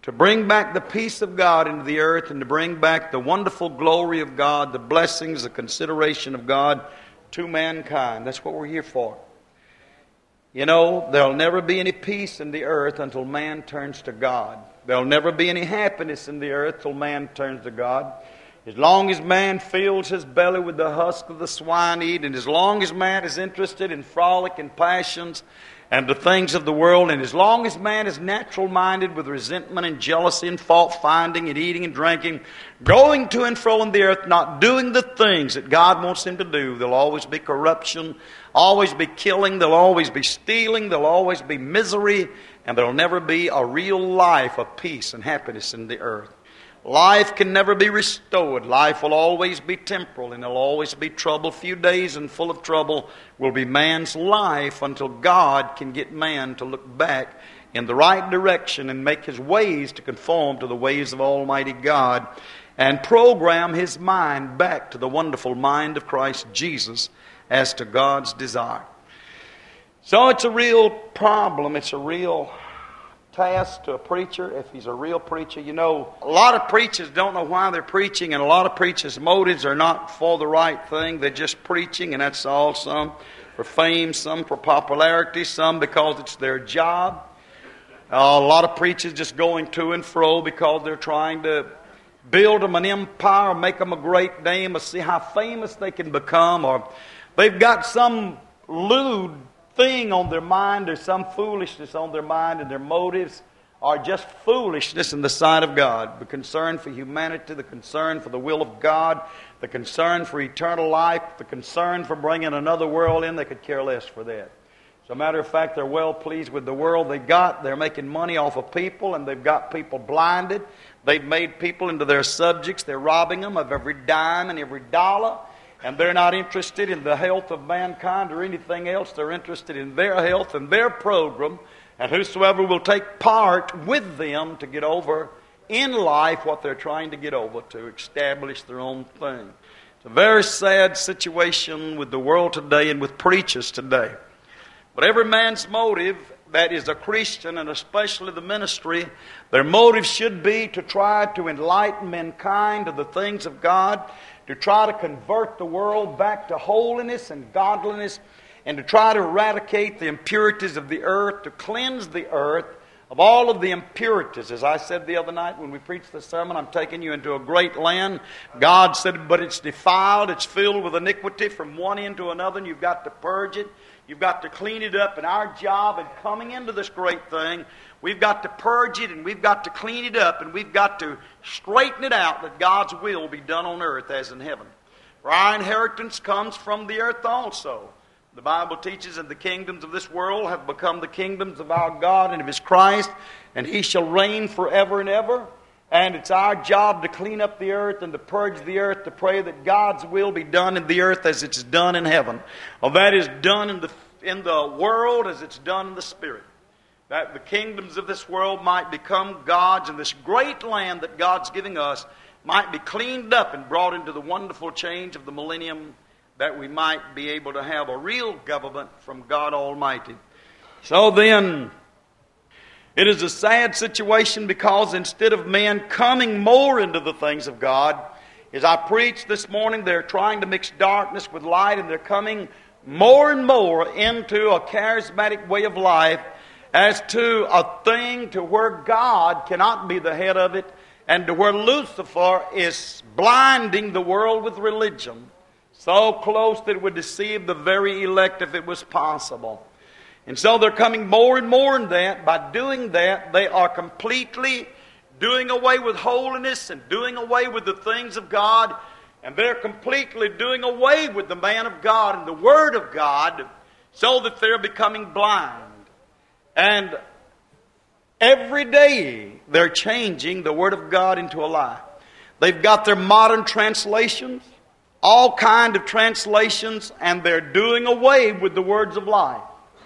to bring back the peace of God into the earth and to bring back the wonderful glory of God, the blessings, the consideration of God to mankind. That's what we're here for. You know, there'll never be any peace in the earth until man turns to God. There'll never be any happiness in the earth till man turns to God. As long as man fills his belly with the husk of the swine eat, and as long as man is interested in frolic and passions and the things of the world, and as long as man is natural-minded with resentment and jealousy and fault-finding and eating and drinking, going to and fro in the earth, not doing the things that God wants him to do, there'll always be corruption, always be killing, there'll always be stealing, there'll always be misery, and there'll never be a real life of peace and happiness in the earth. Life can never be restored. Life will always be temporal, and there'll always be trouble. Few days and full of trouble will be man's life until God can get man to look back in the right direction and make his ways to conform to the ways of Almighty God and program his mind back to the wonderful mind of Christ Jesus as to God's desire. So it's a real problem. It's a real task to a preacher if he's a real preacher. You know, a lot of preachers don't know why they're preaching, and a lot of preachers' motives are not for the right thing. They're just preaching, and that's all. Some for fame, some for popularity, some because it's their job. A lot of preachers just going to and fro because they're trying to build them an empire, make them a great name, or see how famous they can become, or they've got some lewd thing on their mind, or some foolishness on their mind, and their motives are just foolishness in the sight of God. The concern for humanity, the concern for the will of God, the concern for eternal life, the concern for bringing another world in, they could care less for that. As a matter of fact, they're well pleased with the world they got. They're making money off of people, and they've got people blinded. They've made people into their subjects. They're robbing them of every dime and every dollar. And they're not interested in the health of mankind or anything else. They're interested in their health and their program. And whosoever will take part with them to get over in life what they're trying to get over, to establish their own thing. It's a very sad situation with the world today and with preachers today. But every man's motive that is a Christian, and especially the ministry, their motive should be to try to enlighten mankind to the things of God, to try to convert the world back to holiness and godliness, and to try to eradicate the impurities of the earth, to cleanse the earth of all of the impurities. As I said the other night when we preached the sermon, I'm taking you into a great land. God said, but it's defiled, it's filled with iniquity from one end to another, and you've got to purge it. You've got to clean it up. And our job in coming into this great thing, we've got to purge it, and we've got to clean it up, and we've got to straighten it out that God's will be done on earth as in heaven. For our inheritance comes from the earth also. The Bible teaches that the kingdoms of this world have become the kingdoms of our God and of His Christ, and He shall reign forever and ever. And it's our job to clean up the earth and to purge the earth, to pray that God's will be done in the earth as it's done in heaven. Well, that is done in the world as it's done in the Spirit. That the kingdoms of this world might become God's, and this great land that God's giving us might be cleaned up and brought into the wonderful change of the millennium, that we might be able to have a real government from God Almighty. So then, it is a sad situation, because instead of men coming more into the things of God, as I preached this morning, they're trying to mix darkness with light, and they're coming more and more into a charismatic way of life as to a thing to where God cannot be the head of it, and to where Lucifer is blinding the world with religion so close that it would deceive the very elect if it was possible. And so they're coming more and more in that. By doing that, they are completely doing away with holiness and doing away with the things of God. And they're completely doing away with the man of God and the Word of God, so that they're becoming blind. And every day they're changing the Word of God into a lie. They've got their modern translations, all kind of translations, and they're doing away with the words of life.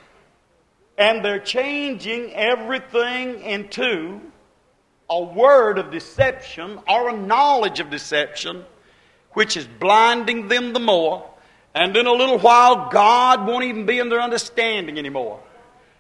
And they're changing everything into a word of deception or a knowledge of deception, which is blinding them the more. And in a little while, God won't even be in their understanding anymore.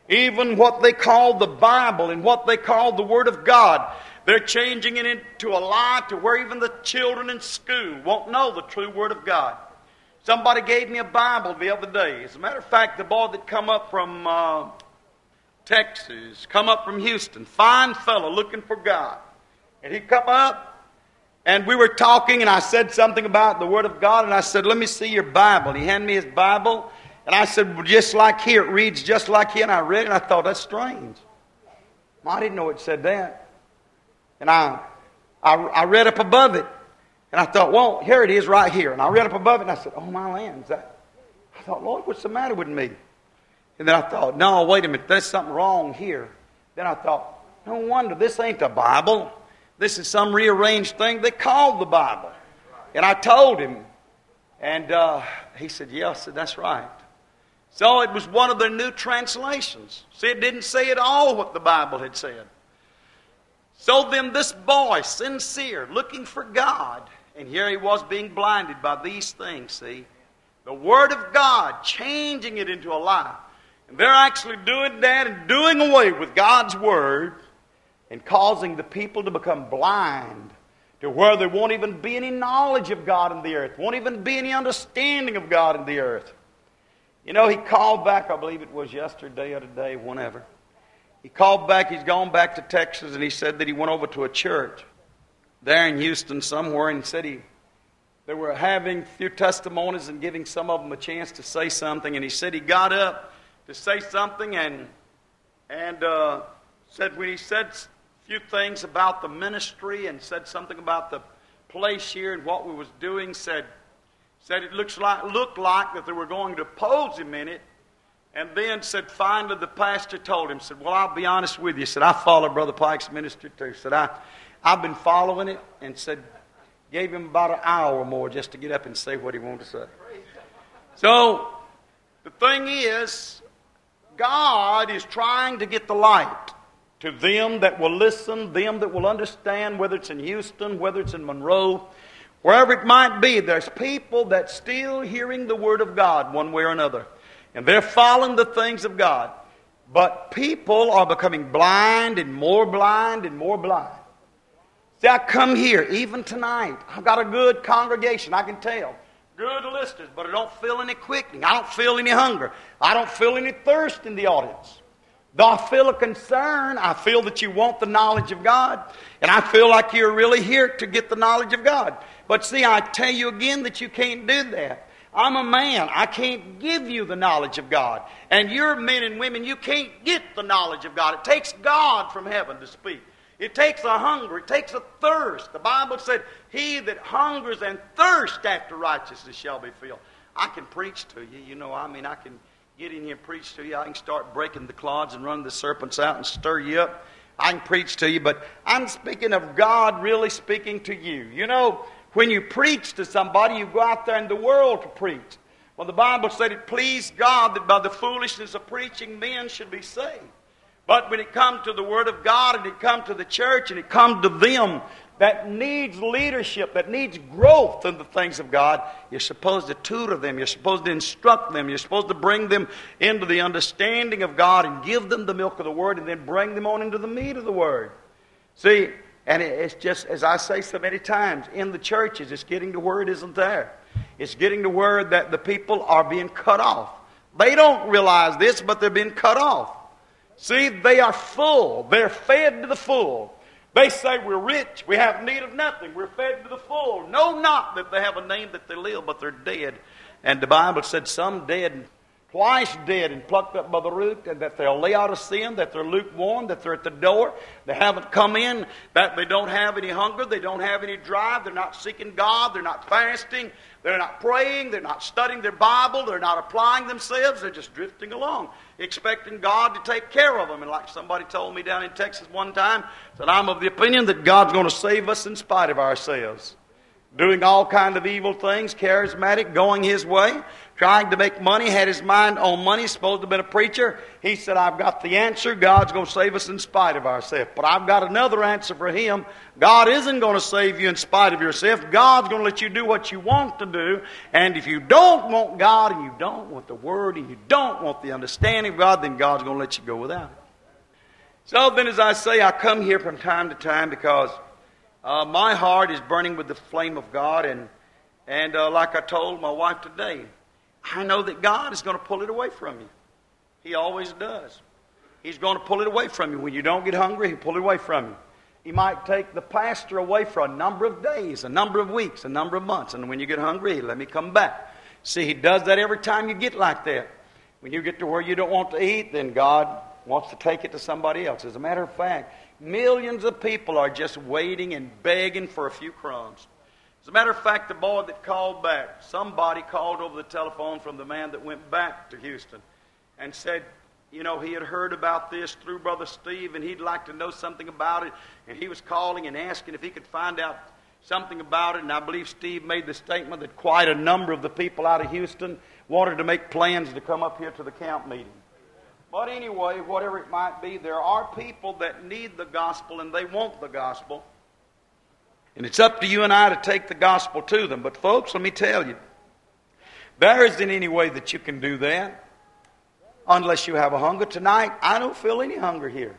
Even what they call the Bible and what they call the Word of God, they're changing it into a lie to where even the children in school won't know the true Word of God. Somebody gave me a Bible the other day. As a matter of fact, the boy that come up from Texas, come up from Houston, fine fellow looking for God. And he come up, and we were talking, and I said something about the Word of God, and I said, let me see your Bible. And he handed me his Bible, and I said, well, just like here, it reads just like here. And I read it, and I thought, that's strange. Well, I didn't know it said that. And I read up above it, and I thought, well, here it is right here. And I read up above it, and I said, oh, my lands. I thought, Lord, what's the matter with me? And then I thought, no, wait a minute, there's something wrong here. Then I thought, no wonder, this ain't the Bible. This is some rearranged thing they call the Bible. And I told him, and he said, yeah. I said, that's right. So it was one of their new translations. See, it didn't say at all what the Bible had said. So then this boy, sincere, looking for God, and here he was being blinded by these things, see. The Word of God, changing it into a lie. And they're actually doing that and doing away with God's Word and causing the people to become blind to where there won't even be any knowledge of God in the earth, won't even be any understanding of God in the earth. You know, he called back, I believe it was yesterday or today, whenever. He called back, he's gone back to Texas, and he said that he went over to a church there in Houston somewhere, and said they were having a few testimonies and giving some of them a chance to say something, and he said he got up to say something, and said when he said a few things about the ministry and said something about the place here and what we was doing, said it looked like that they were going to oppose him in it, and then said finally the pastor told him, said, well, I'll be honest with you, said, I follow Brother Pike's ministry too, said, I've been following it, and said, gave him about an hour or more just to get up and say what he wanted to say. So the thing is, God is trying to get the light to them that will listen, them that will understand, whether it's in Houston, whether it's in Monroe, wherever it might be. There's people that still hearing the Word of God one way or another. And they're following the things of God. But people are becoming blind and more blind and more blind. See, I come here, even tonight. I've got a good congregation, I can tell. Good listeners, but I don't feel any quickening. I don't feel any hunger. I don't feel any thirst in the audience. Though I feel a concern, I feel that you want the knowledge of God, and I feel like you're really here to get the knowledge of God. But see, I tell you again that you can't do that. I'm a man. I can't give you the knowledge of God. And you're men and women, you can't get the knowledge of God. It takes God from heaven to speak. It takes a hunger. It takes a thirst. The Bible said, he that hungers and thirsts after righteousness shall be filled. I can preach to you. You know, I can get in here and preach to you. I can start breaking the clods and running the serpents out and stir you up. I can preach to you, but I'm speaking of God really speaking to you. You know, when you preach to somebody, you go out there in the world to preach. Well, the Bible said it pleased God that by the foolishness of preaching men should be saved. But when it comes to the Word of God, and it comes to the church, and it comes to them that needs leadership, that needs growth in the things of God, you're supposed to tutor them, you're supposed to instruct them, you're supposed to bring them into the understanding of God and give them the milk of the Word, and then bring them on into the meat of the Word. See, and it's just, as I say so many times, in the churches, it's getting to where it isn't there. It's getting to where that the people are being cut off. They don't realize this, but they're being cut off. See, they are full. They're fed to the full. They say we're rich. We have need of nothing. We're fed to the full. Know not that they have a name that they live, but they're dead. And the Bible said some dead, twice dead and plucked up by the root, and that they'll lay out of sin, that they're lukewarm, that they're at the door, they haven't come in, that they don't have any hunger, they don't have any drive, they're not seeking God, they're not fasting, they're not praying, they're not studying their Bible, they're not applying themselves, they're just drifting along, expecting God to take care of them. And like somebody told me down in Texas one time, that I'm of the opinion that God's going to save us in spite of ourselves. Doing all kind of evil things, charismatic, going His way, trying to make money, had his mind on money, supposed to have been a preacher. He said, I've got the answer. God's going to save us in spite of ourselves. But I've got another answer for him. God isn't going to save you in spite of yourself. God's going to let you do what you want to do. And if you don't want God, and you don't want the Word, and you don't want the understanding of God, then God's going to let you go without it. So then, as I say, I come here from time to time because my heart is burning with the flame of God. And like I told my wife today, I know that God is going to pull it away from you. He always does. He's going to pull it away from you. When you don't get hungry, He'll pull it away from you. He might take the pastor away for a number of days, a number of weeks, a number of months. And when you get hungry, He'll let me come back. See, He does that every time you get like that. When you get to where you don't want to eat, then God wants to take it to somebody else. As a matter of fact, millions of people are just waiting and begging for a few crumbs. As a matter of fact, the boy that called back, somebody called over the telephone from the man that went back to Houston and said, you know, he had heard about this through Brother Steve and he'd like to know something about it. And he was calling and asking if he could find out something about it. And I believe Steve made the statement that quite a number of the people out of Houston wanted to make plans to come up here to the camp meeting. But anyway, whatever it might be, there are people that need the gospel and they want the gospel. And it's up to you and I to take the gospel to them. But folks, let me tell you, there isn't any way that you can do that unless you have a hunger. Tonight, I don't feel any hunger here.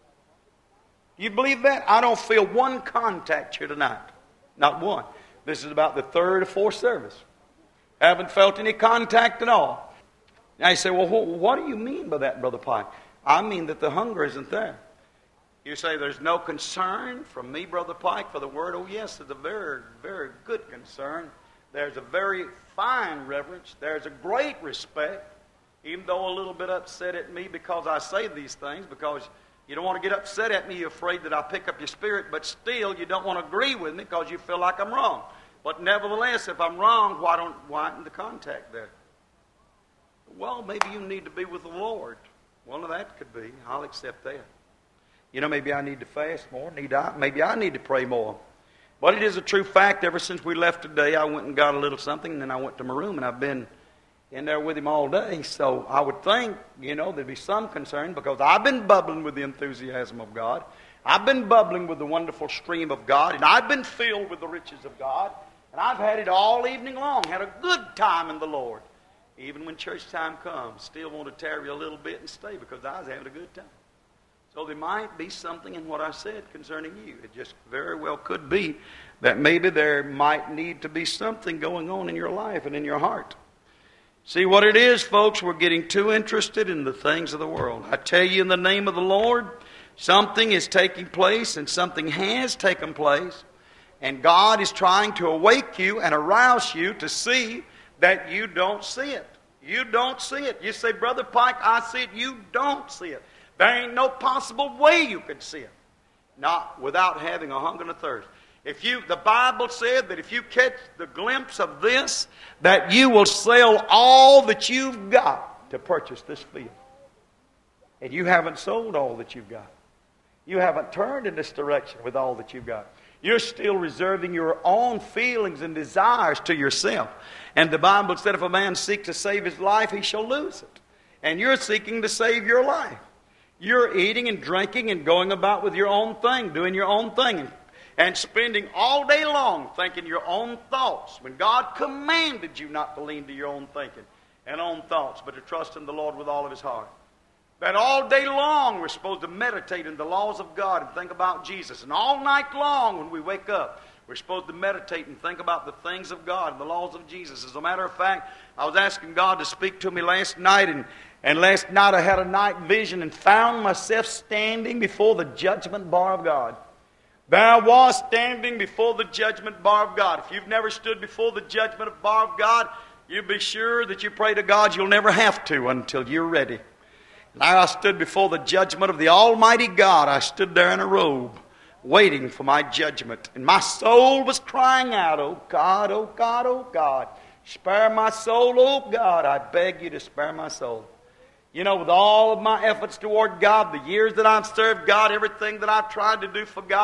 You believe that? I don't feel one contact here tonight. Not one. This is about the third or fourth service. I haven't felt any contact at all. Now you say, well, what do you mean by that, Brother Pike? I mean that the hunger isn't there. You say, there's no concern from me, Brother Pike, for the Word. Oh, yes, there's a very, very good concern. There's a very fine reverence. There's a great respect, even though a little bit upset at me because I say these things, because you don't want to get upset at me. You're afraid that I'll pick up your spirit, but still you don't want to agree with me because you feel like I'm wrong. But nevertheless, if I'm wrong, why isn't the contact there? Well, maybe you need to be with the Lord. Well, that could be. I'll accept that. You know, maybe I need to fast more. Maybe I need to pray more. But it is a true fact, ever since we left today, I went and got a little something, and then I went to my room, and I've been in there with him all day. So I would think, you know, there'd be some concern, because I've been bubbling with the enthusiasm of God. I've been bubbling with the wonderful stream of God, and I've been filled with the riches of God. And I've had it all evening long, had a good time in the Lord. Even when church time comes, still want to tarry a little bit and stay because I was having a good time. So there might be something in what I said concerning you. It just very well could be that maybe there might need to be something going on in your life and in your heart. See what it is, folks? We're getting too interested in the things of the world. I tell you in the name of the Lord, something is taking place and something has taken place. And God is trying to awake you and arouse you to see that you don't see it. You don't see it. You say, Brother Pike, I see it. You don't see it. There ain't no possible way you could see it. Not without having a hunger and a thirst. The Bible said that if you catch the glimpse of this, that you will sell all that you've got to purchase this field. And you haven't sold all that you've got. You haven't turned in this direction with all that you've got. You're still reserving your own feelings and desires to yourself. And the Bible said if a man seeks to save his life, he shall lose it. And you're seeking to save your life. You're eating and drinking and going about with your own thing, doing your own thing, and spending all day long thinking your own thoughts, when God commanded you not to lean to your own thinking and own thoughts, but to trust in the Lord with all of his heart. That all day long we're supposed to meditate in the laws of God and think about Jesus. And all night long when we wake up, we're supposed to meditate and think about the things of God and the laws of Jesus. As a matter of fact, I was asking God to speak to me last night, and last night I had a night vision and found myself standing before the judgment bar of God. There I was standing before the judgment bar of God. If you've never stood before the judgment bar of God, you be sure that you pray to God you'll never have to until you're ready. Now I stood before the judgment of the Almighty God. I stood there in a robe, waiting for my judgment. And my soul was crying out, oh God, oh God, oh God, spare my soul, oh God, I beg you to spare my soul. You know, with all of my efforts toward God, the years that I've served God, everything that I've tried to do for God,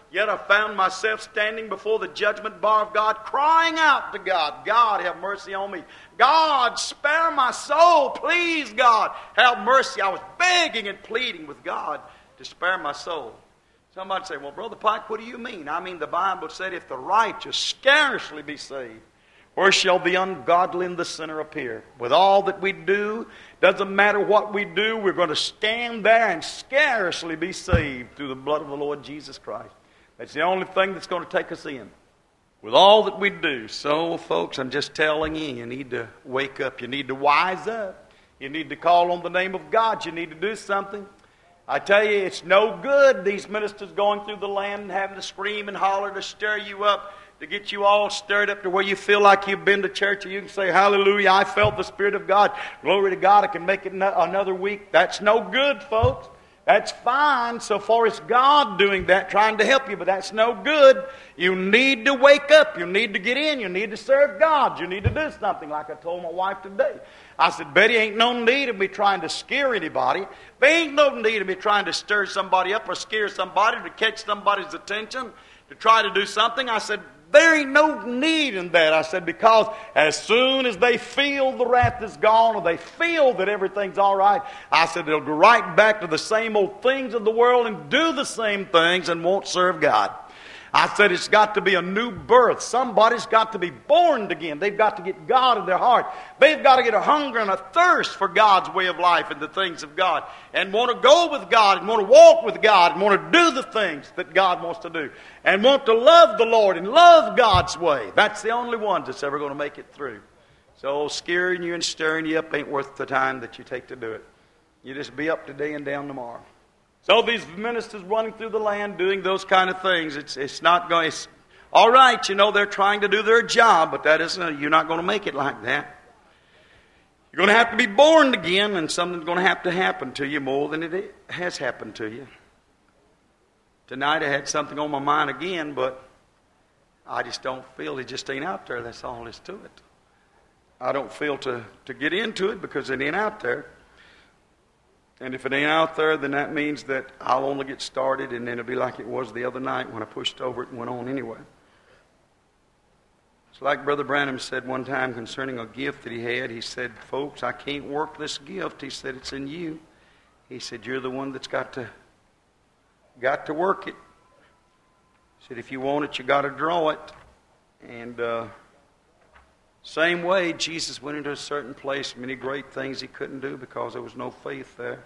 Yet I found myself standing before the judgment bar of God, crying out to God, God, have mercy on me. God, spare my soul. Please, God, have mercy. I was begging and pleading with God to spare my soul. Somebody say, well, Brother Pike, what do you mean? I mean, the Bible said, if the righteous scarcely be saved, where shall the ungodly and the sinner appear? With all that we do, doesn't matter what we do, we're going to stand there and scarcely be saved through the blood of the Lord Jesus Christ. That's the only thing that's going to take us in. With all that we do. So, folks, I'm just telling you, you need to wake up. You need to wise up. You need to call on the name of God. You need to do something. I tell you, it's no good, these ministers going through the land and having to scream and holler to stir you up, to get you all stirred up to where you feel like you've been to church and you can say, hallelujah, I felt the Spirit of God. Glory to God, I can make it another week. That's no good, folks. That's fine so far as God doing that, trying to help you, but that's no good. You need to wake up. You need to get in. You need to serve God. You need to do something, like I told my wife today. I said, Betty, ain't no need of me trying to scare anybody. There ain't no need of me trying to stir somebody up or scare somebody to catch somebody's attention, to try to do something. I said, there ain't no need in that. I said, because as soon as they feel the wrath is gone or they feel that everything's all right, I said, they'll go right back to the same old things of the world and do the same things and won't serve God. I said, it's got to be a new birth. Somebody's got to be born again. They've got to get God in their heart. They've got to get a hunger and a thirst for God's way of life and the things of God, and want to go with God and want to walk with God and want to do the things that God wants to do and want to love the Lord and love God's way. That's the only ones that's ever going to make it through. So scaring you and stirring you up ain't worth the time that you take to do it. You just be up today and down tomorrow. So these ministers running through the land doing those kind of things, it's not going. It's all right, you know, they're trying to do their job, but that isn't. You're not going to make it like that. You're going to have to be born again, and something's going to happen to you more than it has happened to you. Tonight I had something on my mind again, but I just don't feel it just ain't out there. That's all there is to it. I don't feel to get into it because it ain't out there. And if it ain't out there, then that means that I'll only get started, and then it'll be like it was the other night when I pushed over it and went on anyway. It's like Brother Branham said one time concerning a gift that he had. He said, folks, I can't work this gift. He said, it's in you. He said, you're the one that's got to work it. He said, if you want it, you got to draw it. And same way, Jesus went into a certain place, many great things he couldn't do because there was no faith there.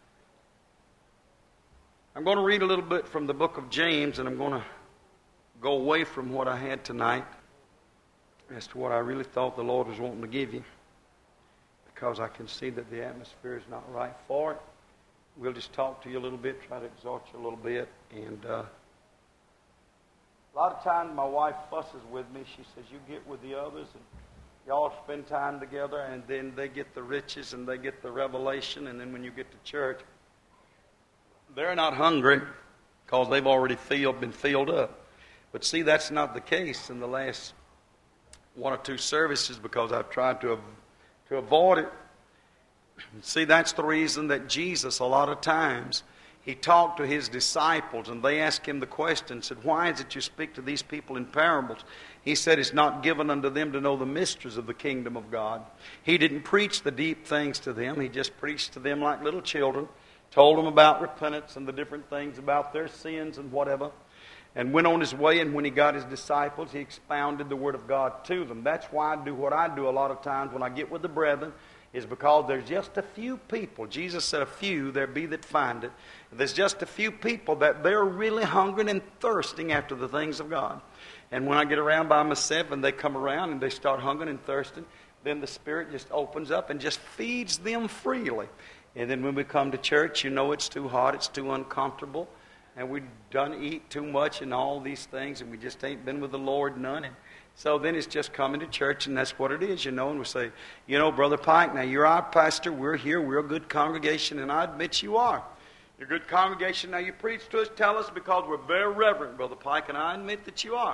I'm going to read a little bit from the book of James, and I'm going to go away from what I had tonight as to what I really thought the Lord was wanting to give you, because I can see that the atmosphere is not right for it. We'll just talk to you a little bit, try to exhort you a little bit. And a lot of times my wife fusses with me. She says, you get with the others and y'all spend time together, and then they get the riches and they get the revelation, and then when you get to church, they're not hungry because they've already been filled up. But see, that's not the case in the last one or two services, because I've tried to avoid it. See, that's the reason that Jesus, a lot of times, he talked to his disciples, and they asked him the question, said, why is it you speak to these people in parables? He said, it's not given unto them to know the mysteries of the kingdom of God. He didn't preach the deep things to them. He just preached to them like little children, told them about repentance and the different things about their sins and whatever, and went on his way. And when he got his disciples, he expounded the Word of God to them. That's why I do what I do a lot of times when I get with the brethren, is because there's just a few people. Jesus said, a few there be that find it. There's just a few people that they're really hungering and thirsting after the things of God. And when I get around by myself and they come around and they start hungering and thirsting, then the Spirit just opens up and just feeds them freely. And then when we come to church, you know it's too hot, it's too uncomfortable, and we done eat too much and all these things, and we just ain't been with the Lord none. And so then it's just coming to church, and that's what it is, you know. And we say, you know, Brother Pike, now you're our pastor, we're here, we're a good congregation, and I admit you are. You're a good congregation. Now you preach to us, tell us, because we're very reverent, Brother Pike, and I admit that you are.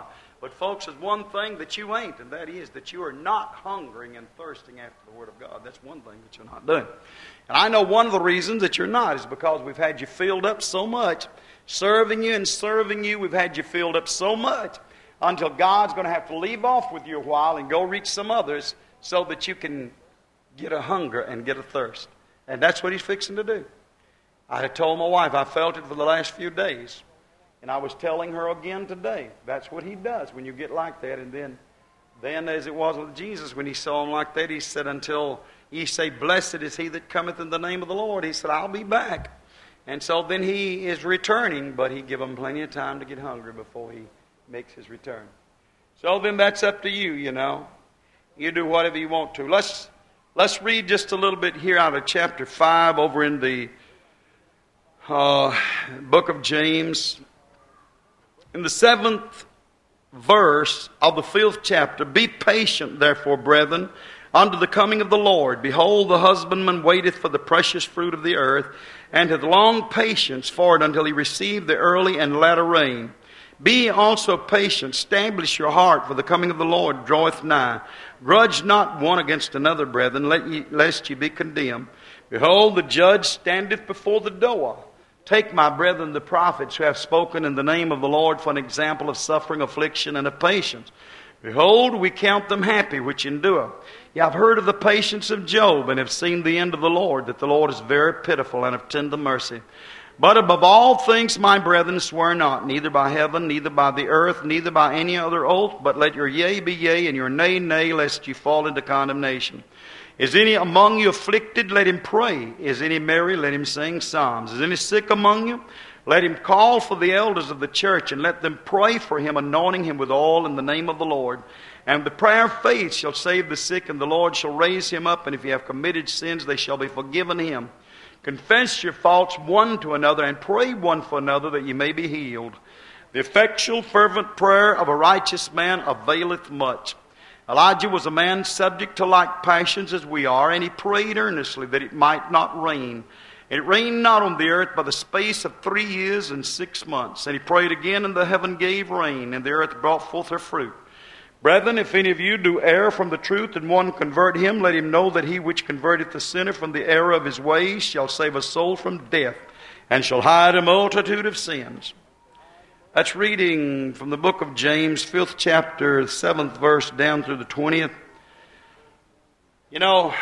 But folks, there's one thing that you ain't, and that is that you are not hungering and thirsting after the Word of God. That's one thing that you're not doing. And I know one of the reasons that you're not is because we've had you filled up so much, serving you and serving you. We've had you filled up so much until God's going to have to leave off with you a while and go reach some others so that you can get a hunger and get a thirst. And that's what He's fixing to do. I had told my wife, I felt it for the last few days. And I was telling her again today, that's what He does when you get like that. And then as it was with Jesus, when He saw him like that, He said, until ye say, blessed is he that cometh in the name of the Lord, He said, I'll be back. And so then He is returning, but He give them plenty of time to get hungry before He makes His return. So then that's up to you, you know. You do whatever you want to. Let's read just a little bit here out of chapter 5 over in the book of James. In the 7th verse of the 5th chapter, be patient, therefore, brethren, unto the coming of the Lord. Behold, the husbandman waiteth for the precious fruit of the earth, and hath long patience for it until he receive the early and latter rain. Be ye also patient, establish your heart, for the coming of the Lord draweth nigh. Grudge not one against another, brethren, lest ye be condemned. Behold, the judge standeth before the door. Take, my brethren, the prophets who have spoken in the name of the Lord for an example of suffering, affliction, and of patience. Behold, we count them happy which endure. Ye have heard of the patience of Job, and have seen the end of the Lord, that the Lord is very pitiful and of tender mercy. But above all things, my brethren, swear not, neither by heaven, neither by the earth, neither by any other oath, but let your yea be yea, and your nay, nay, lest ye fall into condemnation. Is any among you afflicted? Let him pray. Is any merry? Let him sing psalms. Is any sick among you? Let him call for the elders of the church, and let them pray for him, anointing him with oil in the name of the Lord. And the prayer of faith shall save the sick, and the Lord shall raise him up. And if he have committed sins, they shall be forgiven him. Confess your faults one to another, and pray one for another, that ye may be healed. The effectual, fervent prayer of a righteous man availeth much. Elijah was a man subject to like passions as we are, and he prayed earnestly that it might not rain. And it rained not on the earth by the space of 3 years and 6 months. And he prayed again, and the heaven gave rain, and the earth brought forth her fruit. Brethren, if any of you do err from the truth, and one convert him, let him know that he which converteth the sinner from the error of his ways shall save a soul from death, and shall hide a multitude of sins. That's reading from the book of James, 5th chapter, 7th verse, down through the 20th. You know,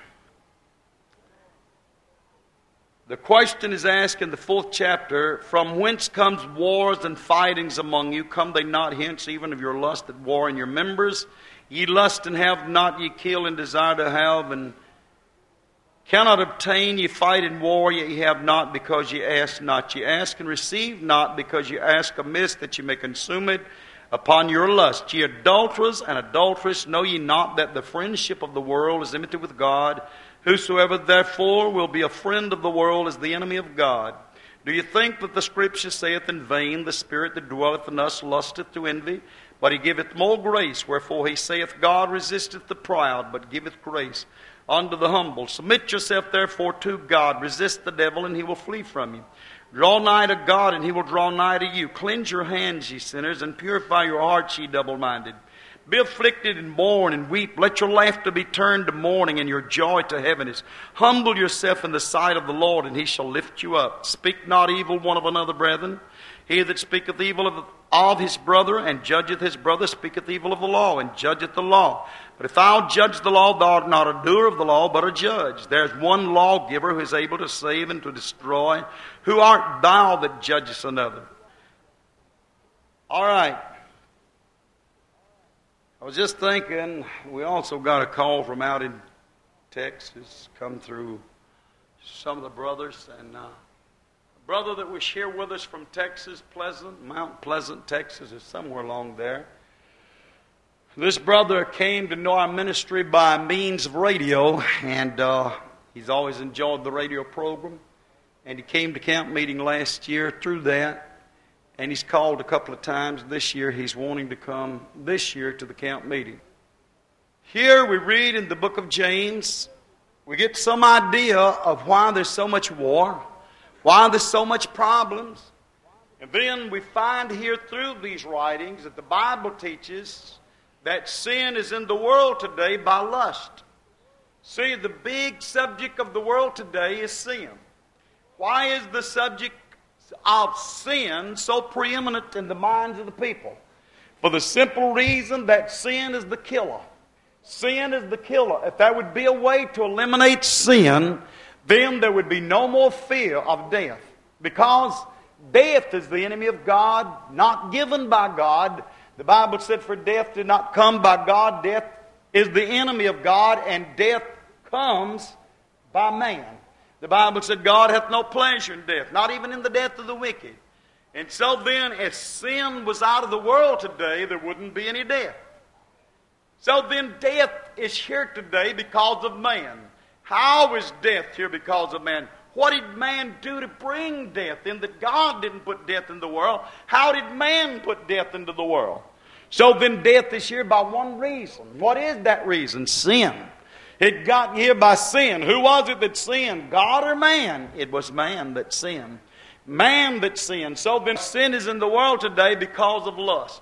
the question is asked in the 4th chapter, from whence comes wars and fightings among you? Come they not hence even of your lust at war in your members? Ye lust and have not, ye kill and desire to have, and cannot obtain. Ye fight in war, yet ye have not, because ye ask not. Ye ask and receive not, because ye ask amiss, that ye may consume it upon your lust. Ye adulterers and adulteresses, know ye not that the friendship of the world is enmity with God? Whosoever therefore will be a friend of the world is the enemy of God. Do you think that the Scripture saith in vain, the Spirit that dwelleth in us lusteth to envy? But He giveth more grace, wherefore He saith, God resisteth the proud, but giveth grace unto the humble. Submit yourself therefore to God. Resist the devil, and he will flee from you. Draw nigh to God, and He will draw nigh to you. Cleanse your hands, ye sinners, and purify your hearts, ye double-minded. Be afflicted and mourn and weep. Let your laughter be turned to mourning and your joy to heaviness. Humble yourself in the sight of the Lord, and He shall lift you up. Speak not evil one of another, brethren. He that speaketh evil of his brother and judgeth his brother speaketh evil of the law and judgeth the law. But if thou judge the law, thou art not a doer of the law, but a judge. There is one lawgiver who is able to save and to destroy. Who art thou that judgest another? All right. I was just thinking, we also got a call from out in Texas, come through some of the brothers, and a brother that was here with us from Texas, Mount Pleasant, Texas, is somewhere along there. This brother came to know our ministry by means of radio, and he's always enjoyed the radio program, and he came to camp meeting last year through that. And he's called a couple of times this year. He's wanting to come this year to the camp meeting. Here we read in the book of James, we get some idea of why there's so much war, why there's so much problems. And then we find here through these writings that the Bible teaches that sin is in the world today by lust. See, the big subject of the world today is sin. Why is the subject of sin so preeminent in the minds of the people? For the simple reason that sin is the killer. Sin is the killer. If there would be a way to eliminate sin, then there would be no more fear of death. Because death is the enemy of God, not given by God. The Bible said, for death did not come by God. Death is the enemy of God, and death comes by man. The Bible said, God hath no pleasure in death, not even in the death of the wicked. And so then, if sin was out of the world today, there wouldn't be any death. So then, death is here today because of man. How is death here because of man? What did man do to bring death in that God didn't put death in the world? How did man put death into the world? So then death is here by one reason. What is that reason? Sin. It got here by sin. Who was it that sinned? God or man? It was man that sinned. Man that sinned. So then sin is in the world today because of lust.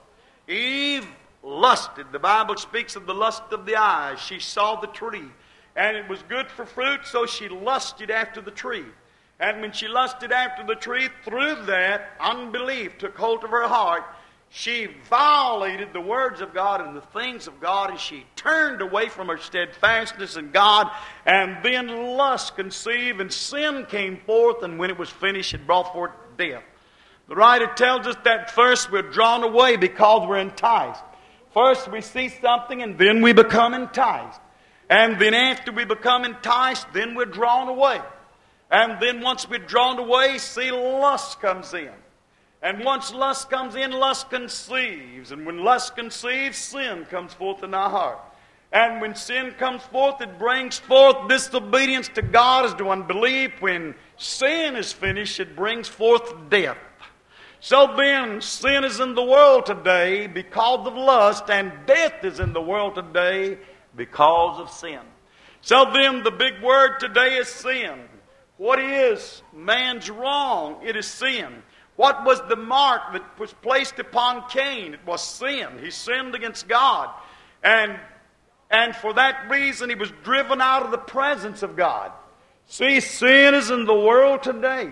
Eve lusted. The Bible speaks of the lust of the eyes. She saw the tree, and it was good for fruit, so she lusted after the tree. And when she lusted after the tree, through that, unbelief took hold of her heart. She violated the words of God and the things of God, and she turned away from her steadfastness in God, and then lust conceived, and sin came forth, and when it was finished, it brought forth death. The writer tells us that first we're drawn away because we're enticed. First we see something, and then we become enticed. And then after we become enticed, then we're drawn away. And then once we're drawn away, see, lust comes in. And once lust comes in, lust conceives. And when lust conceives, sin comes forth in our heart. And when sin comes forth, it brings forth disobedience to God as to unbelief. When sin is finished, it brings forth death. So then, sin is in the world today because of lust, and death is in the world today because of sin. So then, the big word today is sin. What is man's wrong? It is sin. What was the mark that was placed upon Cain? It was sin. He sinned against God. And for that reason, he was driven out of the presence of God. See, sin is in the world today.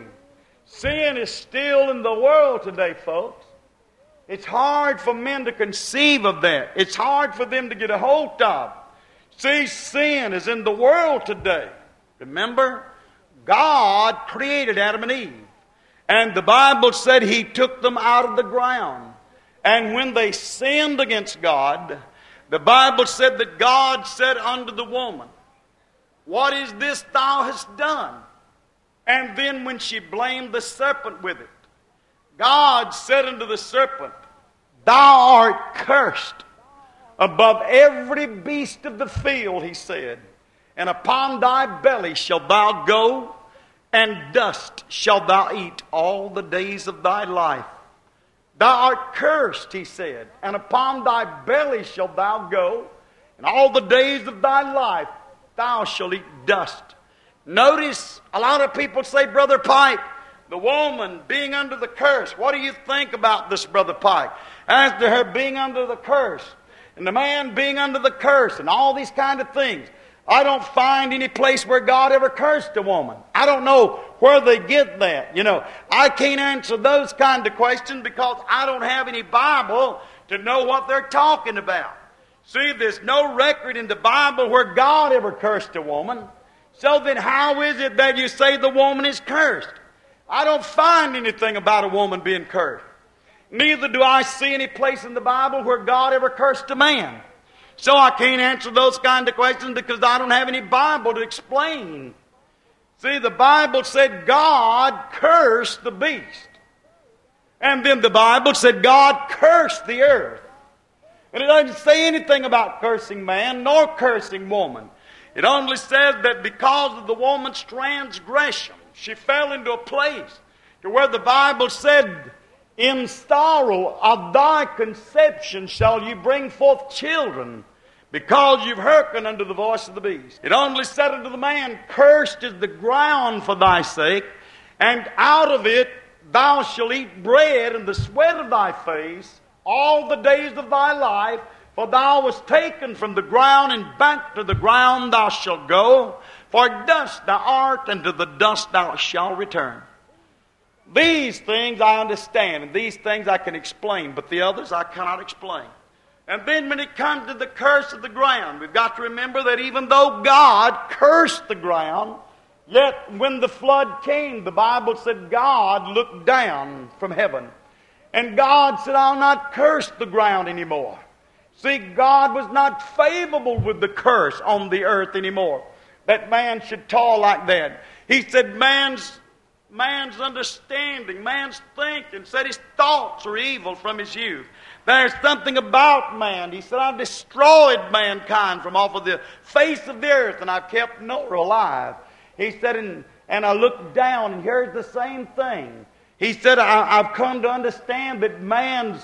Sin is still in the world today, folks. It's hard for men to conceive of that. It's hard for them to get a hold of. See, sin is in the world today. Remember, God created Adam and Eve. And the Bible said He took them out of the ground. And when they sinned against God, the Bible said that God said unto the woman, "What is this thou hast done?" And then when she blamed the serpent with it, God said unto the serpent, "Thou art cursed above every beast of the field," He said, "and upon thy belly shalt thou go, and dust shalt thou eat all the days of thy life." Thou art cursed, He said, "and upon thy belly shalt thou go, and all the days of thy life thou shalt eat dust." Notice, a lot of people say, "Brother Pike, the woman being under the curse." What do you think about this, Brother Pike? As to her being under the curse, and the man being under the curse, and all these kind of things. I don't find any place where God ever cursed a woman. I don't know where they get that. I can't answer those kind of questions because I don't have any Bible to know what they're talking about. See, there's no record in the Bible where God ever cursed a woman. So then how is it that you say the woman is cursed? I don't find anything about a woman being cursed. Neither do I see any place in the Bible where God ever cursed a man. So I can't answer those kind of questions because I don't have any Bible to explain. See, the Bible said God cursed the beast. And then the Bible said God cursed the earth. And it doesn't say anything about cursing man nor cursing woman. It only says that because of the woman's transgression, she fell into a place to where the Bible said, "In sorrow of thy conception shall you bring forth children, because you've hearkened unto the voice of the beast." It only said unto the man, "Cursed is the ground for thy sake, and out of it thou shalt eat bread in the sweat of thy face all the days of thy life, for thou wast taken from the ground, and back to the ground thou shalt go. For dust thou art, and to the dust thou shalt return. These things I understand, and these things I can explain, but the others I cannot explain. And then when it comes to the curse of the ground, we've got to remember that even though God cursed the ground, yet when the flood came, the Bible said God looked down from heaven. And God said, I'll not curse the ground anymore. See, God was not favorable with the curse on the earth anymore, that man should toil like that. He said man's understanding, man's thinking, said his thoughts are evil from his youth. There's something about man. He said, I've destroyed mankind from off of the face of the earth, and I've kept Noah alive. He said, and I looked down, and here's the same thing. He said, I've come to understand that man's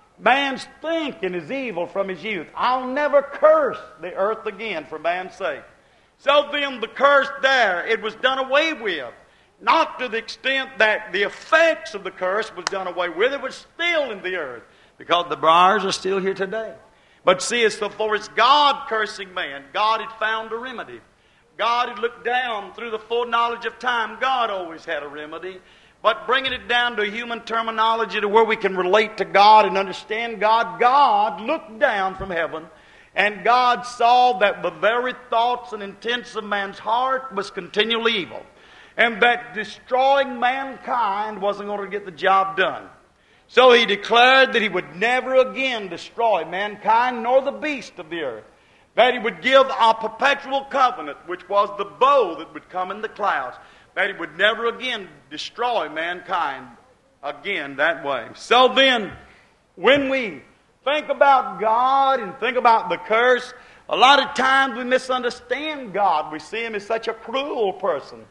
thinking is evil from his youth. I'll never curse the earth again for man's sake. So then the curse there, it was done away with. Not to the extent that the effects of the curse was done away with. It was still in the earth, because the briars are still here today. But see, as far as God cursing man, God had found a remedy. God had looked down through the full knowledge of time. God always had a remedy. But bringing it down to human terminology to where we can relate to God and understand God, God looked down from heaven, and God saw that the very thoughts and intents of man's heart was continually evil, and that destroying mankind wasn't going to get the job done. So He declared that He would never again destroy mankind nor the beast of the earth, that He would give a perpetual covenant, which was the bow that would come in the clouds, that He would never again destroy mankind again that way. So then, when we think about God and think about the curse, a lot of times we misunderstand God. We see Him as such a cruel person.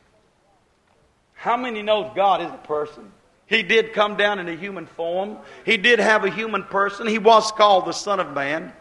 How many knows God is a person? He did come down in a human form. He did have a human person. He was called the Son of Man,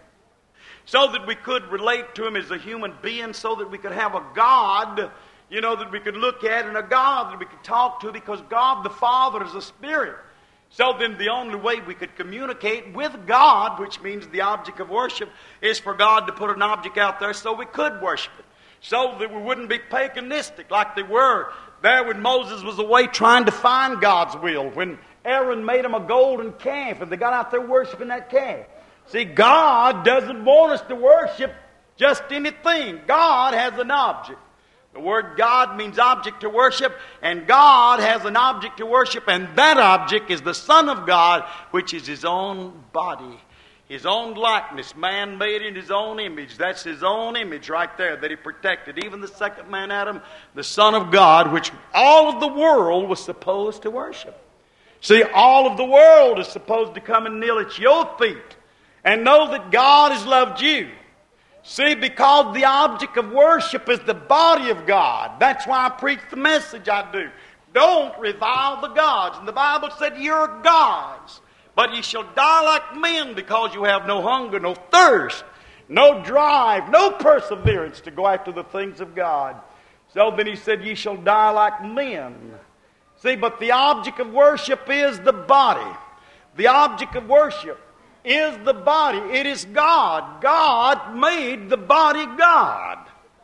so that we could relate to Him as a human being, so that we could have a God, that we could look at, and a God that we could talk to, because God the Father is a spirit. So then the only way we could communicate with God, which means the object of worship, is for God to put an object out there so we could worship it, so that we wouldn't be paganistic like they were there when Moses was away trying to find God's will, when Aaron made him a golden calf and they got out there worshiping that calf. See, God doesn't want us to worship just anything. God has an object. The word God means object to worship, and God has an object to worship, and that object is the Son of God, which is His own body, His own likeness, man made in His own image. That's His own image right there that He protected. Even the second man, Adam, the Son of God, which all of the world was supposed to worship. See, all of the world is supposed to come and kneel at your feet and know that God has loved you. See, because the object of worship is the body of God. That's why I preach the message I do. Don't revile the gods. And the Bible said, you're gods, but ye shall die like men, because you have no hunger, no thirst, no drive, no perseverance to go after the things of God. So then He said, ye shall die like men. See, but the object of worship is the body. The object of worship is the body. It is God. God made the body God.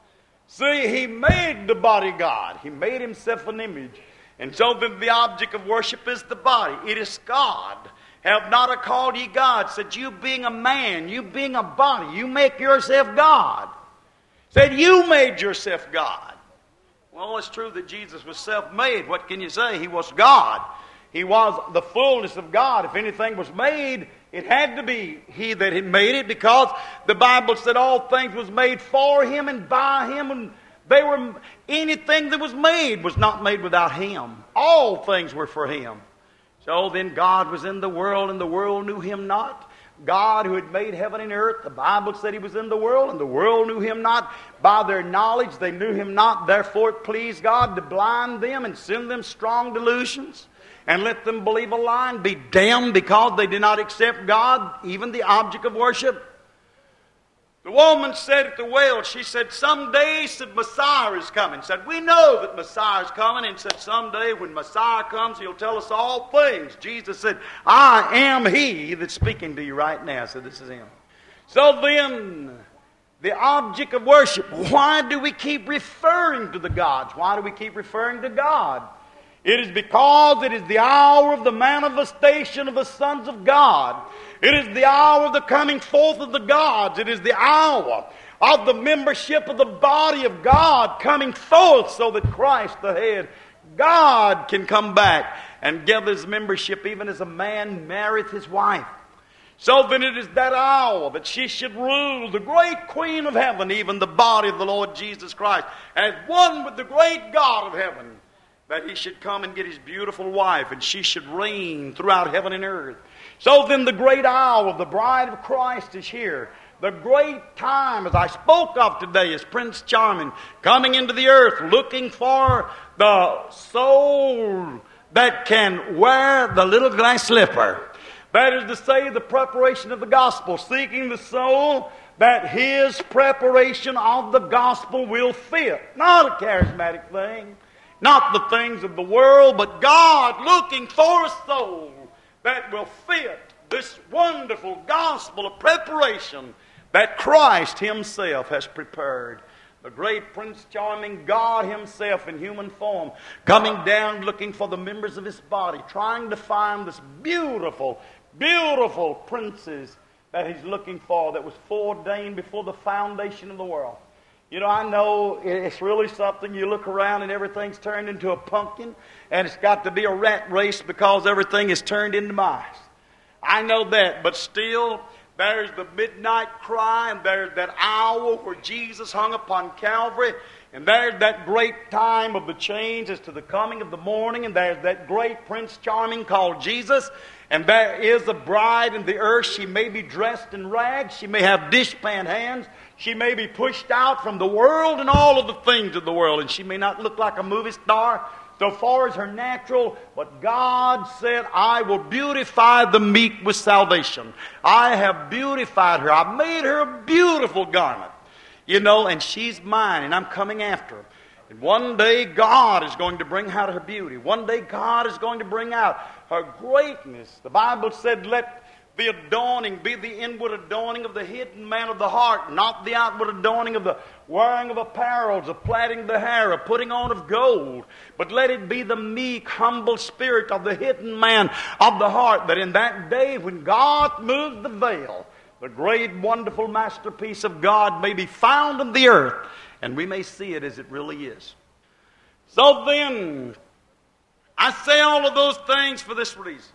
See, He made the body God. He made Himself an image. And so then the object of worship is the body. It is God. Have not I called ye God? Said, you being a man, you being a body, you make yourself God. Said, you made yourself God. Well, it's true that Jesus was self-made. What can you say? He was God. He was the fullness of God. If anything was made, it had to be He that had made it, because the Bible said all things was made for Him and by Him, and anything that was made was not made without Him. All things were for Him. So then God was in the world, and the world knew Him not. God, who had made heaven and earth, the Bible said He was in the world, and the world knew Him not. By their knowledge they knew Him not. Therefore it pleased God to blind them and send them strong delusions, and let them believe a lie and be damned, because they did not accept God, even the object of worship. The woman said at the well, she said, someday, said, Messiah is coming. Said, we know that Messiah is coming. And said, someday when Messiah comes, he'll tell us all things. Jesus said, I am he that's speaking to you right now. So this is him. So then, the object of worship, why do we keep referring to the gods? Why do we keep referring to God? It is because it is the hour of the manifestation of the sons of God. It is the hour of the coming forth of the gods. It is the hour of the membership of the body of God coming forth so that Christ, the head, God, can come back and gather his membership even as a man marrieth his wife. So then it is that hour that she should rule, the great Queen of heaven, even the body of the Lord Jesus Christ, as one with the great God of heaven, that he should come and get his beautiful wife, and she should reign throughout heaven and earth. So then the great hour of the bride of Christ is here. The great time, as I spoke of today, is Prince Charming coming into the earth, looking for the soul that can wear the little glass slipper. That is to say, the preparation of the gospel, seeking the soul that his preparation of the gospel will fit. Not a charismatic thing, not the things of the world, but God looking for a soul that will fit this wonderful gospel of preparation that Christ himself has prepared. The great Prince Charming, God himself in human form, coming down looking for the members of his body, trying to find this beautiful, beautiful princess that he's looking for, that was foreordained before the foundation of the world. You know, I know it's really something. You look around and everything's turned into a pumpkin, and it's got to be a rat race because everything is turned into mice. I know that, but still, there's the midnight cry, and there's that hour where Jesus hung upon Calvary, and there's that great time of the change as to the coming of the morning, and there's that great Prince Charming called Jesus, and there is a bride in the earth. She may be dressed in rags, she may have dishpan hands, she may be pushed out from the world and all of the things of the world, and she may not look like a movie star so far as her natural, but God said, I will beautify the meek with salvation. I have beautified her. I've made her a beautiful garment. You know, and she's mine, and I'm coming after her. And one day God is going to bring out her beauty. One day God is going to bring out her greatness. The Bible said, let the adorning be the inward adorning of the hidden man of the heart, not the outward adorning of the wearing of apparels, of plaiting the hair, of putting on of gold. But let it be the meek, humble spirit of the hidden man of the heart, that in that day when God moves the veil, the great, wonderful masterpiece of God may be found in the earth, and we may see it as it really is. So then, I say all of those things for this reason.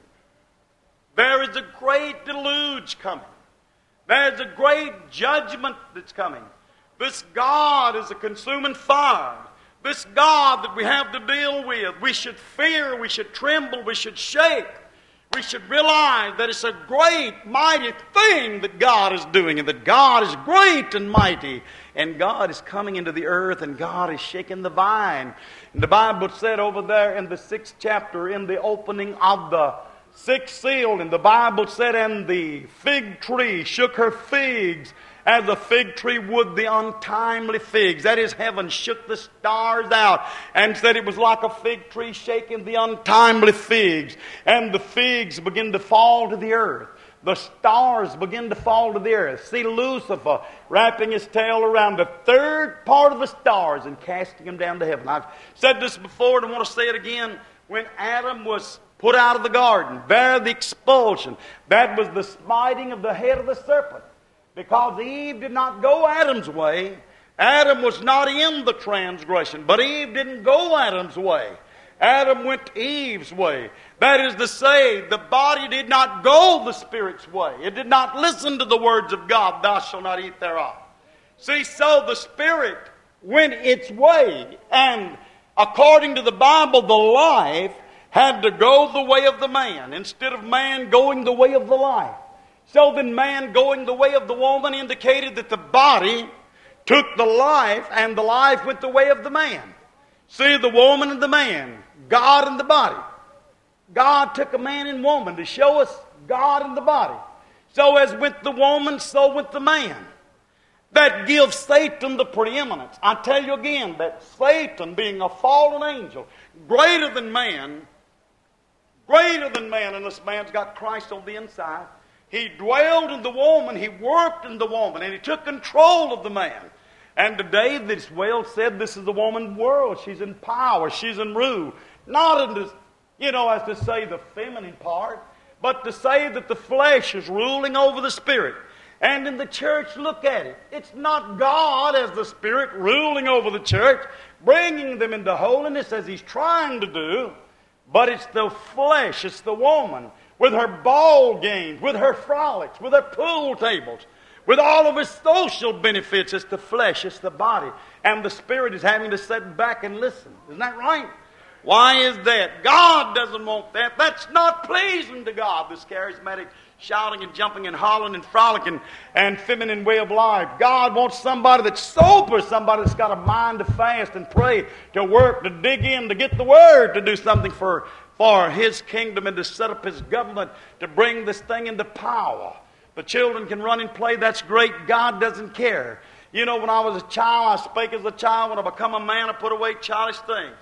There is a great deluge coming. There's a great judgment that's coming. This God is a consuming fire. This God that we have to deal with, we should fear, we should tremble, we should shake. We should realize that it's a great, mighty thing that God is doing, and that God is great and mighty, and God is coming into the earth, and God is shaking the vine. And the Bible said over there in the 6th chapter, in the opening of the 6th seal, and the Bible said, and the fig tree shook her figs as a fig tree would the untimely figs. That is, heaven shook the stars out and said it was like a fig tree shaking the untimely figs. And the figs begin to fall to the earth. The stars begin to fall to the earth. See Lucifer wrapping his tail around the third part of the stars and casting them down to heaven. I've said this before and I want to say it again. When Adam was put out of the garden, there the expulsion, that was the smiting of the head of the serpent. Because Eve did not go Adam's way. Adam was not in the transgression, but Eve didn't go Adam's way. Adam went Eve's way. That is to say, the body did not go the Spirit's way. It did not listen to the words of God, thou shalt not eat thereof. See, so the Spirit went its way, and according to the Bible, the life had to go the way of the man, instead of man going the way of the life. So then man going the way of the woman indicated that the body took the life, and the life went the way of the man. See, the woman and the man, God and the body. God took a man and woman to show us God and the body. So as with the woman, so with the man. that gives Satan the preeminence. I tell you again that Satan, being a fallen angel, greater than man, and this man's got Christ on the inside. He dwelled in the woman, he worked in the woman, and he took control of the man. And today, it's well said, this is the woman's world. She's in power, she's in rule. Not in this, as to say the feminine part, but to say that the flesh is ruling over the spirit. And in the church, look at it. It's not God as the Spirit ruling over the church, bringing them into holiness as He's trying to do, but it's the flesh, it's the woman, with her ball games, with her frolics, with her pool tables, with all of her social benefits. It's the flesh, it's the body. And the Spirit is having to sit back and listen. Isn't that right? Why is that? God doesn't want that. That's not pleasing to God, this charismatic shouting and jumping and hollering and frolicking and feminine way of life. God wants somebody that's sober, somebody that's got a mind to fast and pray, to work, to dig in, to get the Word, to do something for His kingdom and to set up His government, to bring this thing into power. The children can run and play, that's great. God doesn't care. When I was a child, I spake as a child. When I become a man, I put away childish things.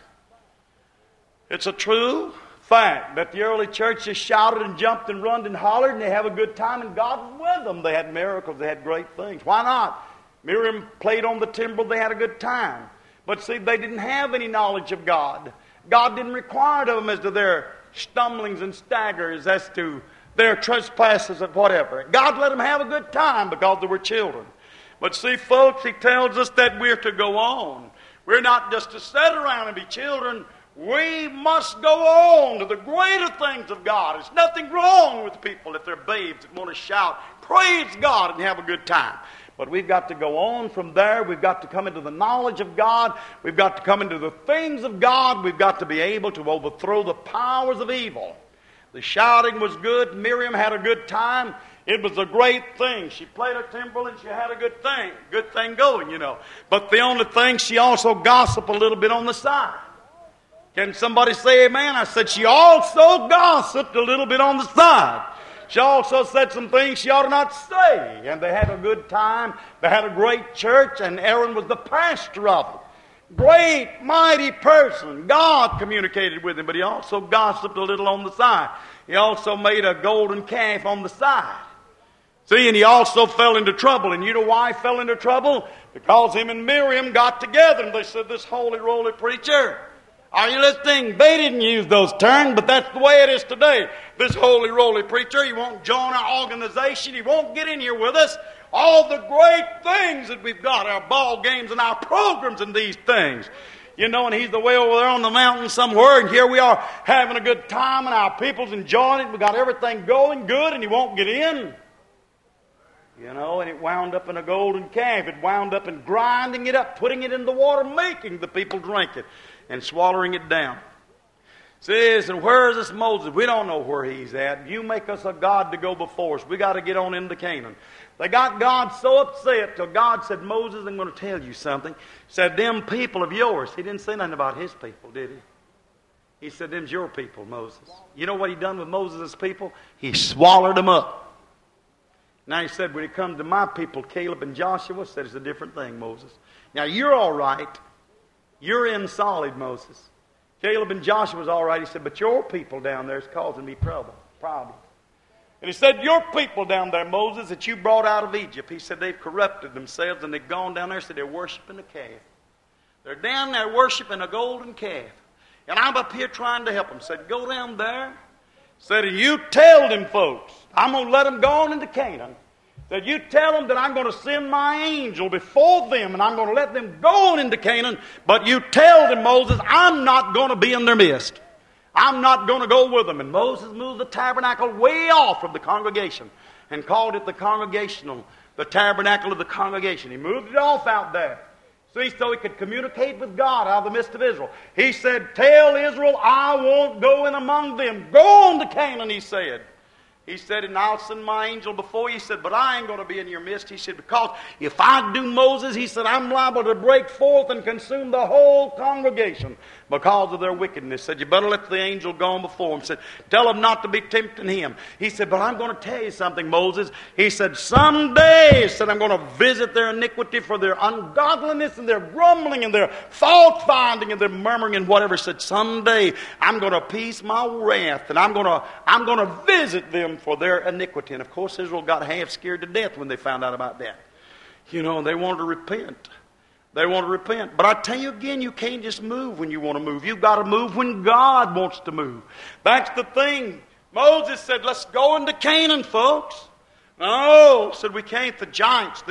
It's a true fact that the early church just shouted and jumped and run and hollered, and they have a good time, and God was with them. They had miracles, they had great things. Why not? Miriam played on the timbrel, they had a good time. But see, they didn't have any knowledge of God. God didn't require of them as to their stumblings and staggers, as to their trespasses and whatever. God let them have a good time because they were children. But see, folks, He tells us that we're to go on. We're not just to sit around and be children. We must go on to the greater things of God. There's nothing wrong with people if they're babes that want to shout, praise God, and have a good time. But we've got to go on from there. We've got to come into the knowledge of God. We've got to come into the things of God. We've got to be able to overthrow the powers of evil. The shouting was good. Miriam had a good time. It was a great thing. She played a timbrel and she had a good thing going, But the only thing, she also gossiped a little bit on the side. Can somebody say amen? I said she also gossiped a little bit on the side. She also said some things she ought to not say. And they had a good time. They had a great church, and Aaron was the pastor of it. Great, mighty person. God communicated with him, but he also gossiped a little on the side. He also made a golden calf on the side. See, and he also fell into trouble. And you know why he fell into trouble? Because him and Miriam got together, and they said, this holy roly preacher, are you listening? They didn't use those terms, but that's the way it is today. This holy roly preacher, he won't join our organization. He won't get in here with us. All the great things that we've got, our ball games and our programs and these things. And he's way over there on the mountain somewhere, and here we are having a good time, and our people's enjoying it. We got everything going good, and he won't get in. And it wound up in a golden calf. It wound up in grinding it up, putting it in the water, making the people drink it, and swallowing it down. Says, and where is this Moses? We don't know where he's at. You make us a God to go before us. We got to get on into Canaan. They got God so upset till God said, Moses, I'm going to tell you something. He said, them people of yours. He didn't say nothing about his people, did he? He said, them's your people, Moses. You know what he done with Moses' people? He swallowed them up. Now he said, when it comes to my people, Caleb and Joshua, said it's a different thing, Moses. Now you're all right. You're in solid, Moses. Caleb and Joshua's all right. He said, but your people down there is causing me problems. And he said, your people down there, Moses, that you brought out of Egypt, he said, they've corrupted themselves and they've gone down there and said they're worshiping a calf. They're down there worshiping a golden calf. And I'm up here trying to help them. Said, go down there. Said, you tell them folks, I'm going to let them go on into Canaan. Said, you tell them that I'm going to send my angel before them and I'm going to let them go on into Canaan. But you tell them, Moses, I'm not going to be in their midst. I'm not going to go with them. And Moses moved the tabernacle way off from the congregation and called it the tabernacle of the congregation. He moved it off out there. See, so he could communicate with God out of the midst of Israel. He said, tell Israel, I won't go in among them. Go on to Canaan, he said. He said, and I'll send my angel before you. He said, but I ain't going to be in your midst. He said, because if I do Moses, he said, I'm liable to break forth and consume the whole congregation because of their wickedness. He said, you better let the angel go on before him. He said, tell them not to be tempting him. He said, but I'm going to tell you something, Moses. He said, someday, he said, I'm going to visit their iniquity for their ungodliness and their grumbling and their fault finding and their murmuring and whatever. He said, someday I'm going to appease my wrath and I'm going to visit them for their iniquity. And of course Israel got half scared to death when they found out about that. You know, they wanted to repent. They want to repent. But I tell you again, you can't just move when you want to move. You've got to move when God wants to move. That's the thing. Moses said, let's go into Canaan, folks. No, said we can't. The giants.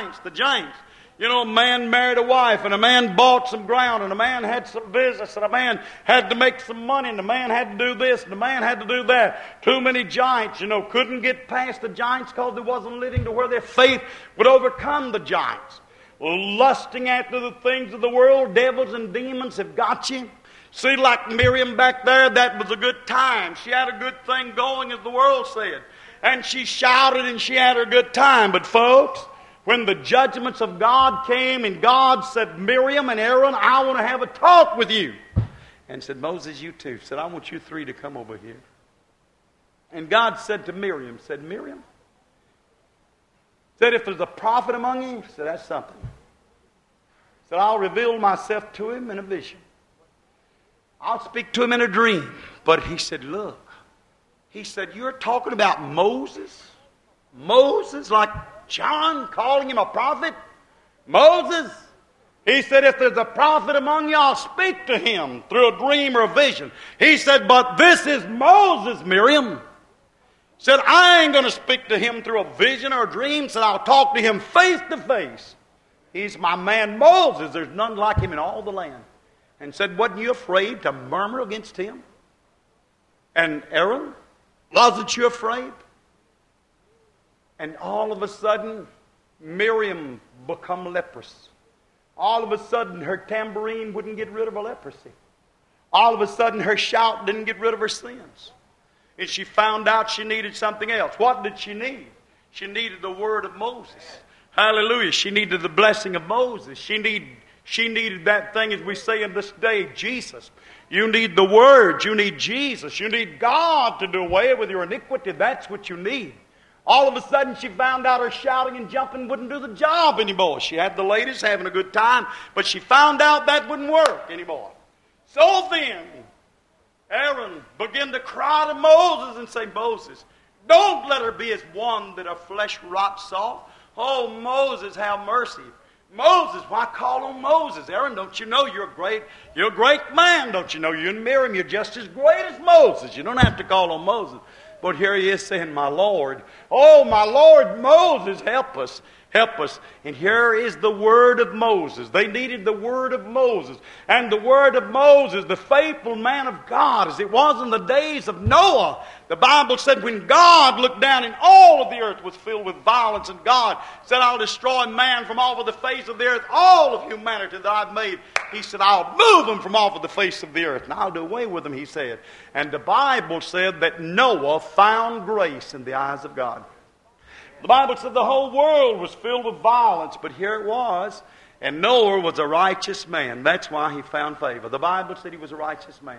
You know, a man married a wife, and a man bought some ground, and a man had some business, and a man had to make some money, and a man had to do this, and a man had to do that. Too many giants, you know, couldn't get past the giants because they wasn't living to where their faith would overcome the giants. Lusting after the things of the world, devils and demons have got you. See, like Miriam back there, that was a good time. She had a good thing going, as the world said. And she shouted and she had her good time. But folks, when the judgments of God came and God said, Miriam and Aaron, I want to have a talk with you. And said, Moses, you too. Said, I want you three to come over here. And God said to Miriam, said, Miriam, said, if there's a prophet among you, said, that's something. Said, I'll reveal myself to him in a vision. I'll speak to him in a dream. But he said, look, he said, you're talking about Moses? Moses, like John calling him a prophet? Moses? He said, if there's a prophet among you, I'll speak to him through a dream or a vision. He said, but this is Moses, Miriam. Said, I ain't going to speak to him through a vision or a dream. Said, I'll talk to him face to face. He's my man Moses. There's none like him in all the land. And said, wasn't you afraid to murmur against him? And Aaron, wasn't you afraid? And all of a sudden, Miriam become leprous. All of a sudden, her tambourine wouldn't get rid of her leprosy. All of a sudden, her shout didn't get rid of her sins. And she found out she needed something else. What did she need? She needed the word of Moses. Hallelujah. She needed the blessing of Moses. She needed that thing, as we say in this day, Jesus. You need the Word. You need Jesus. You need God to do away with your iniquity. That's what you need. All of a sudden, she found out her shouting and jumping wouldn't do the job anymore. She had the ladies having a good time, but she found out that wouldn't work anymore. So then, Aaron began to cry to Moses and say, Moses, don't let her be as one that her flesh rots off. Oh, Moses, have mercy. Moses, why call on Moses? Aaron, don't you know you're a great man? Don't you know you and Miriam, you're just as great as Moses. You don't have to call on Moses. But here he is saying, my Lord. Oh, my Lord, Moses, help us. Help us. And here is the word of Moses. They needed the word of Moses. And the word of Moses, the faithful man of God, as it was in the days of Noah. The Bible said when God looked down and all of the earth was filled with violence, and God said, I'll destroy man from off of the face of the earth, all of humanity that I've made. He said, I'll move them from off of the face of the earth, and I'll do away with them, he said. And the Bible said that Noah found grace in the eyes of God. The Bible said the whole world was filled with violence, but here it was. And Noah was a righteous man. That's why he found favor. The Bible said he was a righteous man.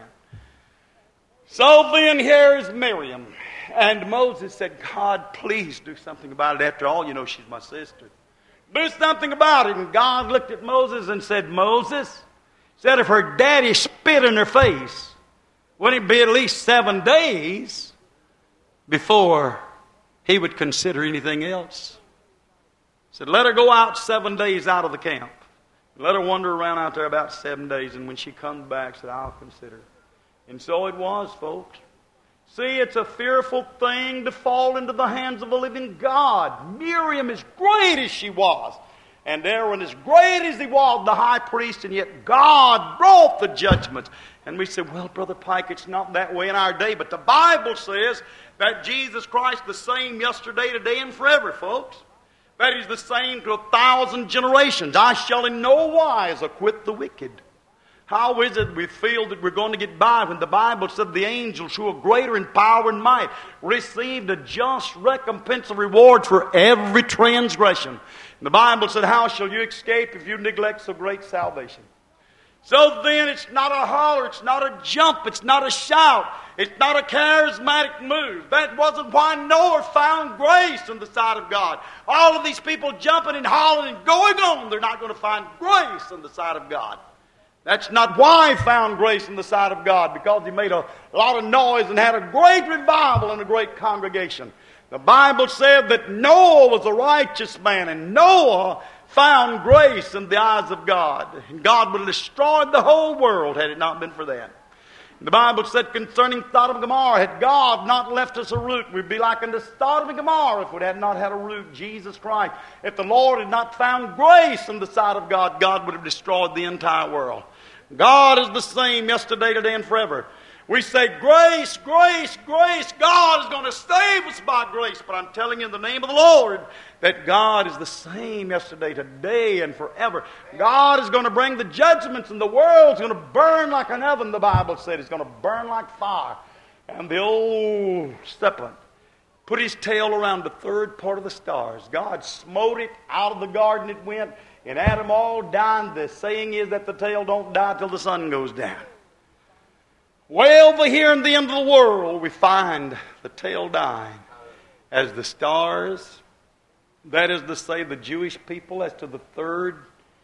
So then here is Miriam. And Moses said, God, please do something about it. After all, you know, she's my sister. Do something about it. And God looked at Moses and said, Moses, said if her daddy spit in her face, wouldn't it be at least 7 days before he would consider anything else? He said, let her go out 7 days out of the camp. Let her wander around out there about 7 days. And when she comes back, said, I'll consider. And so it was, folks. See, it's a fearful thing to fall into the hands of a living God. Miriam, as great as she was, and Aaron, as great as he was, the high priest, and yet God brought the judgment. And we said, well, Brother Pike, it's not that way in our day. But the Bible says that Jesus Christ the same yesterday, today, and forever, folks. That He's the same to 1,000 generations. I shall in no wise acquit the wicked. How is it we feel that we're going to get by when the Bible said the angels who are greater in power and might received a just recompense of reward for every transgression? And the Bible said, how shall you escape if you neglect so great salvation? So then it's not a holler, it's not a jump, it's not a shout, it's not a charismatic move. That wasn't why Noah found grace in the sight of God. All of these people jumping and hollering and going on, they're not going to find grace in the sight of God. That's not why he found grace in the sight of God, because he made a lot of noise and had a great revival and a great congregation. The Bible said that Noah was a righteous man, and Noah found grace in the eyes of God. And God would have destroyed the whole world had it not been for that. The Bible said concerning Sodom and Gomorrah, had God not left us a root, we'd be like unto Sodom and Gomorrah if we had not had a root, Jesus Christ. If the Lord had not found grace in the sight of God, God would have destroyed the entire world. God is the same yesterday, today, and forever. We say, grace, grace, grace. God is going to save us by grace. But I'm telling you in the name of the Lord that God is the same yesterday, today, and forever. God is going to bring the judgments, and the world's going to burn like an oven, the Bible said. It's going to burn like fire. And the old serpent put his tail around the third part of the stars. God smote it, out of the garden it went, and Adam all died. The saying is that the tail don't die till the sun goes down. Way over here in the end of the world, we find the tail dying as the stars. That is to say, the Jewish people as to the third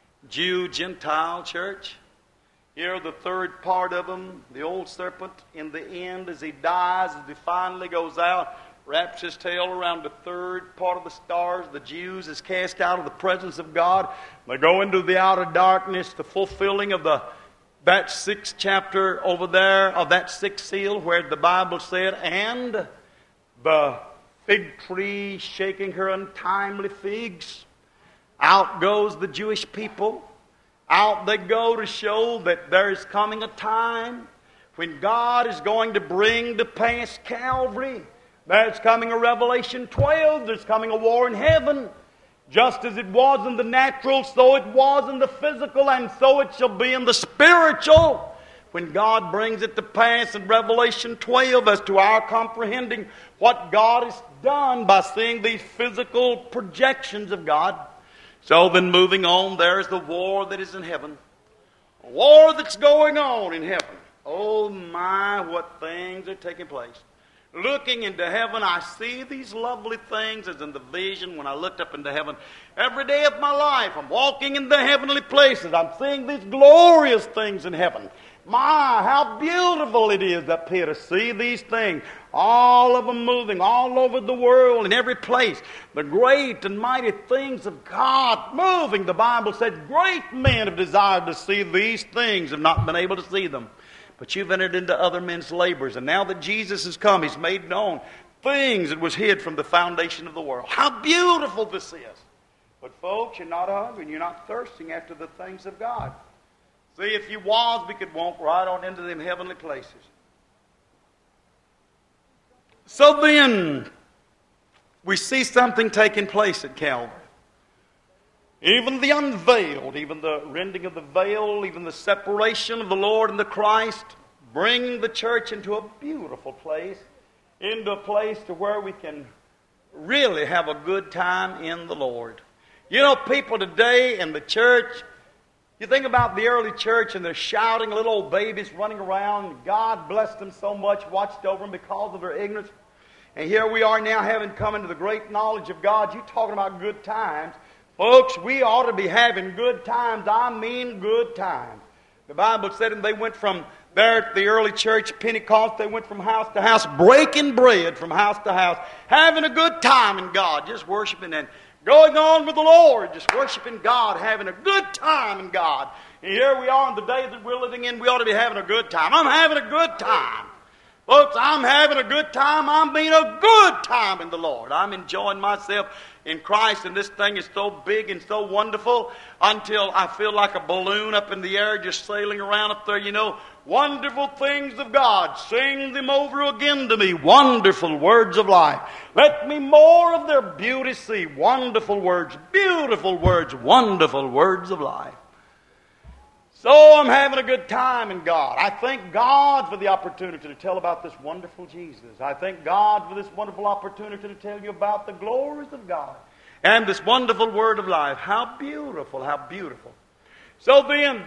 Jew-Gentile church. Here, the third part of them, the old serpent, in the end, as he dies, as he finally goes out, wraps his tail around the third part of the stars. The Jews is cast out of the presence of God. They go into the outer darkness, the fulfilling of that sixth chapter over there of that sixth seal, where the Bible said, and the fig tree shaking her untimely figs. Out goes the Jewish people. Out they go to show that there is coming a time when God is going to bring to pass Calvary. There's coming a Revelation 12. There's coming a war in heaven. Just as it was in the natural, so it was in the physical, and so it shall be in the spiritual. When God brings it to pass in Revelation 12 as to our comprehending what God has done by seeing these physical projections of God. So then moving on, there's the war that is in heaven. A war that's going on in heaven. Oh my, what things are taking place. Looking into heaven, I see these lovely things as in the vision when I looked up into heaven. Every day of my life, I'm walking in the heavenly places. I'm seeing these glorious things in heaven. My, how beautiful it is up here to see these things. All of them moving all over the world in every place. The great and mighty things of God moving. The Bible said great men have desired to see these things, have not been able to see them. But you've entered into other men's labors. And now that Jesus has come, He's made known things that was hid from the foundation of the world. How beautiful this is. But folks, you're not hungry and you're not thirsting after the things of God. See, if you was, we could walk right on into them heavenly places. So then, we see something taking place at Calvary. Even the unveiled, even the rending of the veil, even the separation of the Lord and the Christ, bring the church into a beautiful place, into a place to where we can really have a good time in the Lord. You know, people today in the church, you think about the early church and they're shouting, little old babies running around. God blessed them so much, watched over them because of their ignorance. And here we are now having come into the great knowledge of God. You're talking about good times. Folks, we ought to be having good times. I mean good times. The Bible said, and they went from there at the early church, Pentecost, they went from house to house, breaking bread from house to house, having a good time in God, just worshiping and going on with the Lord, just worshiping God, having a good time in God. And here we are in the day that we're living in, we ought to be having a good time. I'm having a good time. Folks, I'm having a good time. I'm being a good time in the Lord. I'm enjoying myself in Christ, and this thing is so big and so wonderful until I feel like a balloon up in the air just sailing around up there, you know. Wonderful things of God. Sing them over again to me. Wonderful words of life. Let me more of their beauty see. Wonderful words, wonderful words of life. So I'm having a good time in God. I thank God for the opportunity to tell about this wonderful Jesus. I thank God for this wonderful opportunity to tell you about the glories of God and this wonderful word of life. How beautiful, how beautiful. So then,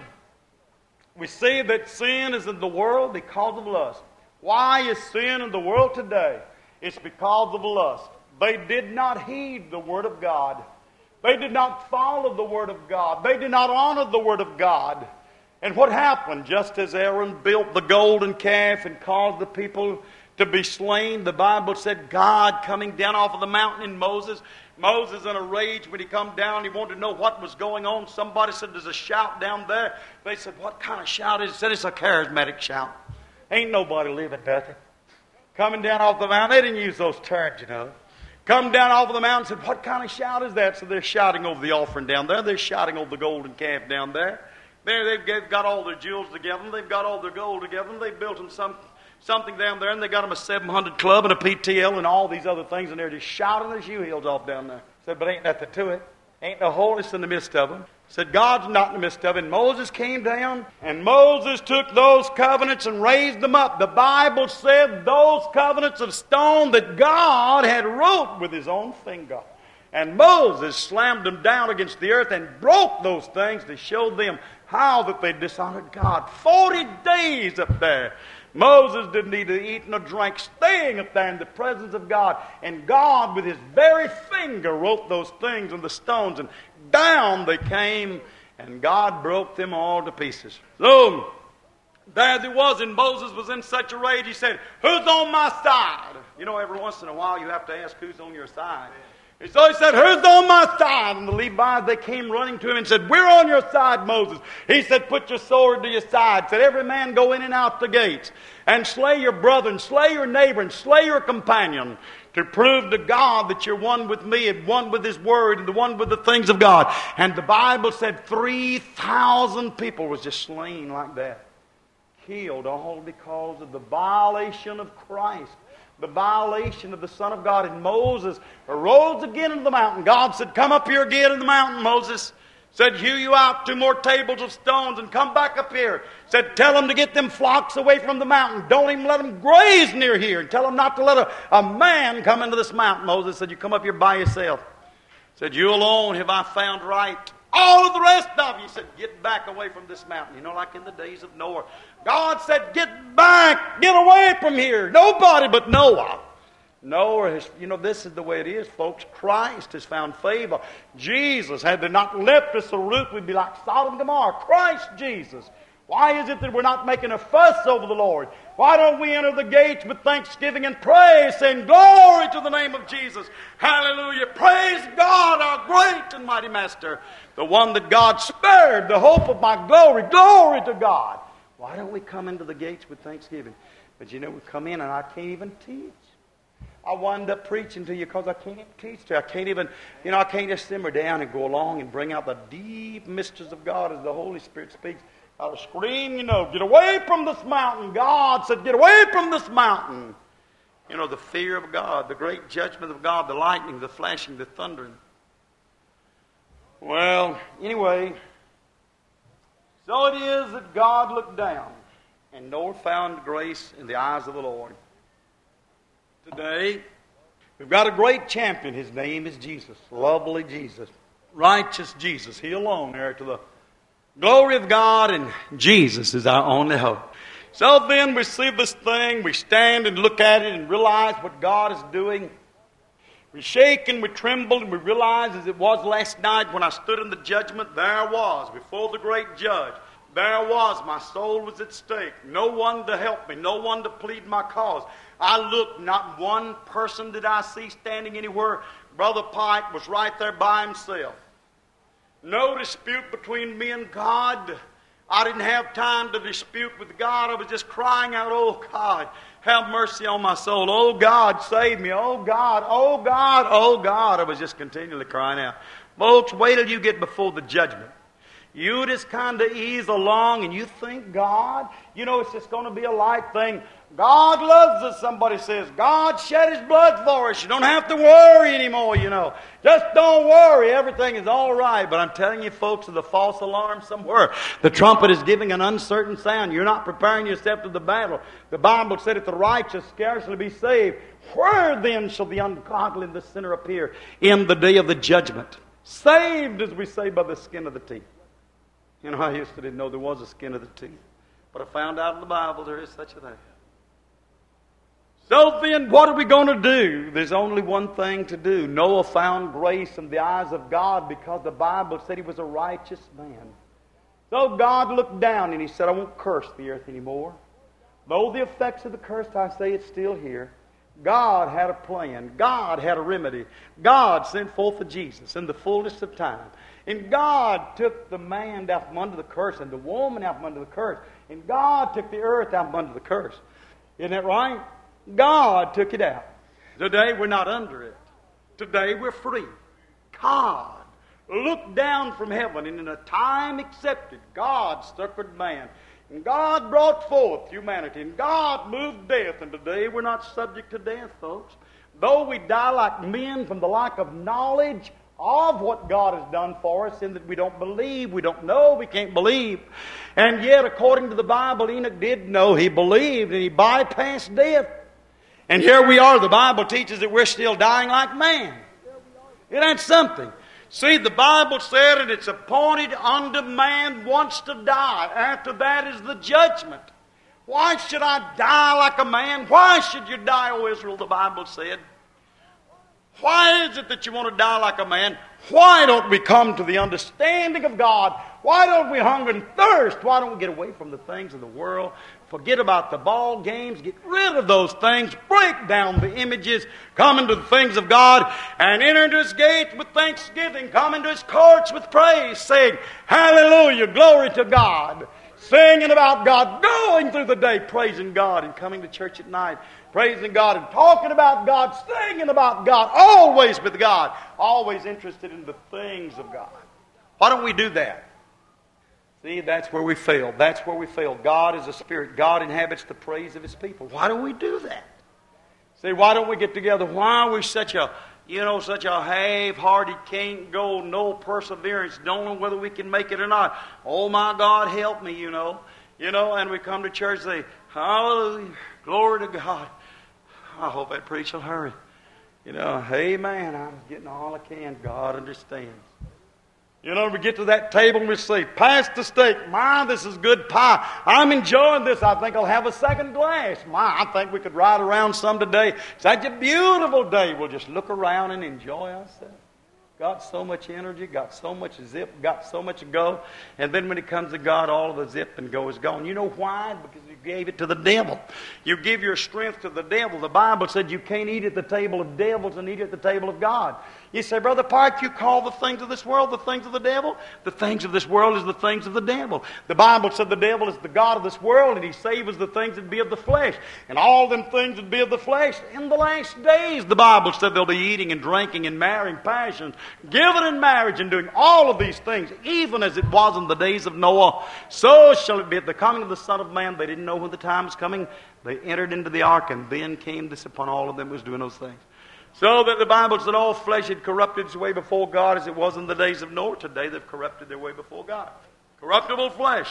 we see that sin is in the world because of lust. Why is sin in the world today? It's because of lust. They did not heed the Word of God. They did not follow the Word of God. They did not honor the Word of God. And what happened? Just as Aaron built the golden calf and caused the people to be slain, the Bible said God coming down off of the mountain in Moses in a rage when he come down, he wanted to know what was going on. Somebody said, there's a shout down there. They said, what kind of shout is it? He said, it's a charismatic shout. Ain't nobody living nothing. Coming down off the mountain, they didn't use those terms, you know. Come down off of the mountain and said, what kind of shout is that? So they're shouting over the offering down there. They're shouting over the golden calf down there. There they've got all their jewels together. They've got all their gold together. They built them something down there, and they got them a 700 club and a PTL and all these other things, and they're just shouting their shoe heels off down there. Said, but ain't nothing to it. Ain't no holiness in the midst of them. Said, God's not in the midst of it. And Moses came down, and Moses took those covenants and raised them up. The Bible said those covenants of stone that God had wrote with his own finger. And Moses slammed them down against the earth and broke those things to show them how that they dishonored God. 40 days up there. Moses didn't need to eat nor drink, staying up there in the presence of God. And God, with his very finger, wrote those things on the stones. And down they came, and God broke them all to pieces. So, there he was, and Moses was in such a rage, he said, who's on my side? You know, every once in a while you have to ask who's on your side. And so he said, who's on my side? And the Levites, they came running to him and said, we're on your side, Moses. He said, put your sword to your side. Said, every man go in and out the gates and slay your brother and slay your neighbor and slay your companion to prove to God that you're one with me and one with his word and the one with the things of God. And the Bible said 3,000 people was just slain like that. Killed all because of the violation of Christ. The violation of the Son of God. And Moses arose again into the mountain. God said, come up here again in the mountain, Moses. Said, hew you out 2 more tables of stones and come back up here. Said, tell them to get them flocks away from the mountain. Don't even let them graze near here. And tell them not to let a man come into this mountain. Moses said, you come up here by yourself. Said, you alone have I found right. All of the rest of you said, get back away from this mountain. You know, like in the days of Noah. God said, get back, get away from here. Nobody but Noah. Noah has, you know, this is the way it is, folks. Christ has found favor. Jesus, had they not left us a root, we'd be like Sodom and Gomorrah. Christ Jesus. Why is it that we're not making a fuss over the Lord? Why don't we enter the gates with thanksgiving and praise, saying, glory to the name of Jesus. Hallelujah. Praise God, our great and mighty Master. The one that God spared, the hope of my glory. Glory to God. Why don't we come into the gates with thanksgiving? But you know, we come in and I can't even teach. I wind up preaching to you because I can't teach to you. I can't even, you know, I can't just simmer down and go along and bring out the deep mysteries of God as the Holy Spirit speaks. I'll scream, you know, get away from this mountain. God said, get away from this mountain. You know, the fear of God, the great judgment of God, the lightning, the flashing, the thundering. Well, anyway, so it is that God looked down and Noah found grace in the eyes of the Lord. Today, we've got a great champion. His name is Jesus. Lovely Jesus. Righteous Jesus. He alone, heir to the glory of God, and Jesus is our only hope. So then we see this thing, we stand and look at it and realize what God is doing. We shake and we tremble and we realize, as it was last night when I stood in the judgment, there I was before the great judge. There I was, my soul was at stake. No one to help me, no one to plead my cause. I looked, not one person did I see standing anywhere. Brother Pike was right there by himself. No dispute between me and God. I didn't have time to dispute with God. I was just crying out, oh God, have mercy on my soul. Oh God, save me. Oh God, oh God, oh God. I was just continually crying out. Folks, wait till you get before the judgment. You just kind of ease along and you think God, you know, it's just going to be a light thing. God loves us, somebody says. God shed His blood for us. You don't have to worry anymore, you know. Just don't worry. Everything is all right. But I'm telling you, folks, there's a false alarm somewhere. The trumpet is giving an uncertain sound. You're not preparing yourself to the battle. The Bible said, if the righteous scarcely be saved, where then shall the ungodly and the sinner appear in the day of the judgment? Saved, as we say, by the skin of the teeth. You know, I used to didn't know there was a skin of the teeth. But I found out in the Bible there is such a thing. So then, what are we going to do? There's only one thing to do. Noah found grace in the eyes of God because the Bible said he was a righteous man. So God looked down and He said, I won't curse the earth anymore. Though the effects of the curse, I say, it's still here. God had a plan. God had a remedy. God sent forth a Jesus in the fullness of time. And God took the man out from under the curse and the woman out from under the curse. And God took the earth out from under the curse. Isn't that right? God took it out. Today we're not under it. Today we're free. God looked down from heaven, and in a time accepted, God succored man. And God brought forth humanity. And God moved death. And today we're not subject to death, folks. Though we die like men from the lack of knowledge of what God has done for us, in that we don't believe, we don't know, we can't believe. And yet, according to the Bible, Enoch did know. He believed, and he bypassed death. And here we are. The Bible teaches that we're still dying like man. Isn't that something? See, the Bible said, and it's appointed unto man once to die. After that is the judgment. Why should I die like a man? Why should you die, O Israel, the Bible said? Why is it that you want to die like a man? Why don't we come to the understanding of God? Why don't we hunger and thirst? Why don't we get away from the things of the world? Forget about the ball games. Get rid of those things. Break down the images. Come into the things of God and enter into His gates with thanksgiving. Come into His courts with praise, saying, hallelujah, glory to God. Singing about God, going through the day, praising God, and coming to church at night, praising God and talking about God, singing about God, always with God, always interested in the things of God. Why don't we do that? See, that's where we fail. That's where we fail. God is a spirit. God inhabits the praise of His people. Why don't we do that? See, why don't we get together? Why are we such a half-hearted, can't go, no perseverance, don't know whether we can make it or not. Oh my God, help me, you know, and we come to church and say, hallelujah, glory to God. I hope that preacher will hurry. Amen, I'm getting all I can. God understands. We get to that table and we say, pass the steak. My, this is good pie. I'm enjoying this. I think I'll have a second glass. My, I think we could ride around some today. It's such a beautiful day. We'll just look around and enjoy ourselves. Got so much energy, got so much zip, got so much go. And then when it comes to God, all of the zip and go is gone. You know why? Because you gave it to the devil. You give your strength to the devil. The Bible said you can't eat at the table of devils and eat at the table of God. You say, Brother Park, you call the things of this world the things of the devil? The things of this world is the things of the devil. The Bible said the devil is the god of this world, and he savors the things that be of the flesh. And all them things that be of the flesh, in the last days, the Bible said they'll be eating and drinking and marrying passions, giving in marriage and doing all of these things, even as it was in the days of Noah. So shall it be at the coming of the Son of Man. They didn't know when the time was coming. They entered into the ark, and then came this upon all of them who was doing those things. So that the Bible said all flesh had corrupted its way before God as it was in the days of Noah. Today they've corrupted their way before God. Corruptible flesh.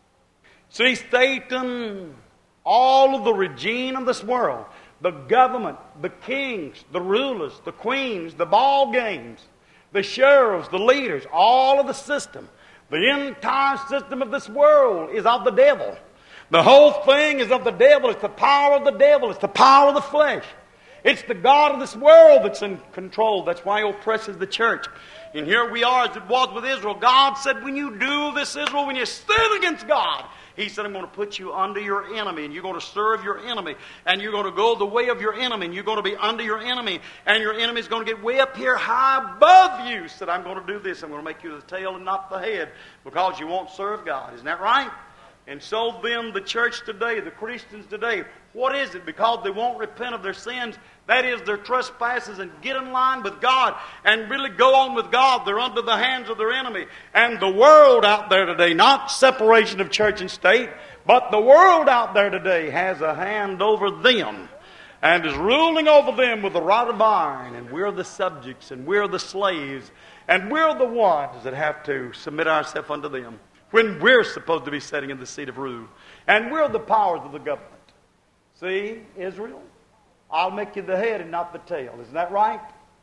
See, Satan, all of the regime of this world, the government, the kings, the rulers, the queens, the ball games, the sheriffs, the leaders, all of the system, the entire system of this world is of the devil. The whole thing is of the devil. It's the power of the devil. It's the power of the flesh. It's the god of this world that's in control. That's why he oppresses the church. And here we are as it was with Israel. God said, when you do this, Israel, when you sin against God, He said, I'm going to put you under your enemy, and you're going to serve your enemy, and you're going to go the way of your enemy, and you're going to be under your enemy, and your enemy is going to get way up here high above you. He said, I'm going to do this. I'm going to make you the tail and not the head, because you won't serve God. Isn't that right? And so then the church today, the Christians today, what is it? Because they won't repent of their sins, that is their trespasses, and get in line with God and really go on with God. They're under the hands of their enemy. And the world out there today, not separation of church and state, But the world out there today has a hand over them and is ruling over them with a rod of iron, and we're the subjects, and we're the slaves, and we're the ones that have to submit ourselves unto them when we're supposed to be sitting in the seat of rule. And we're the powers of the government. See, Israel, I'll make you the head and not the tail. Isn't that right?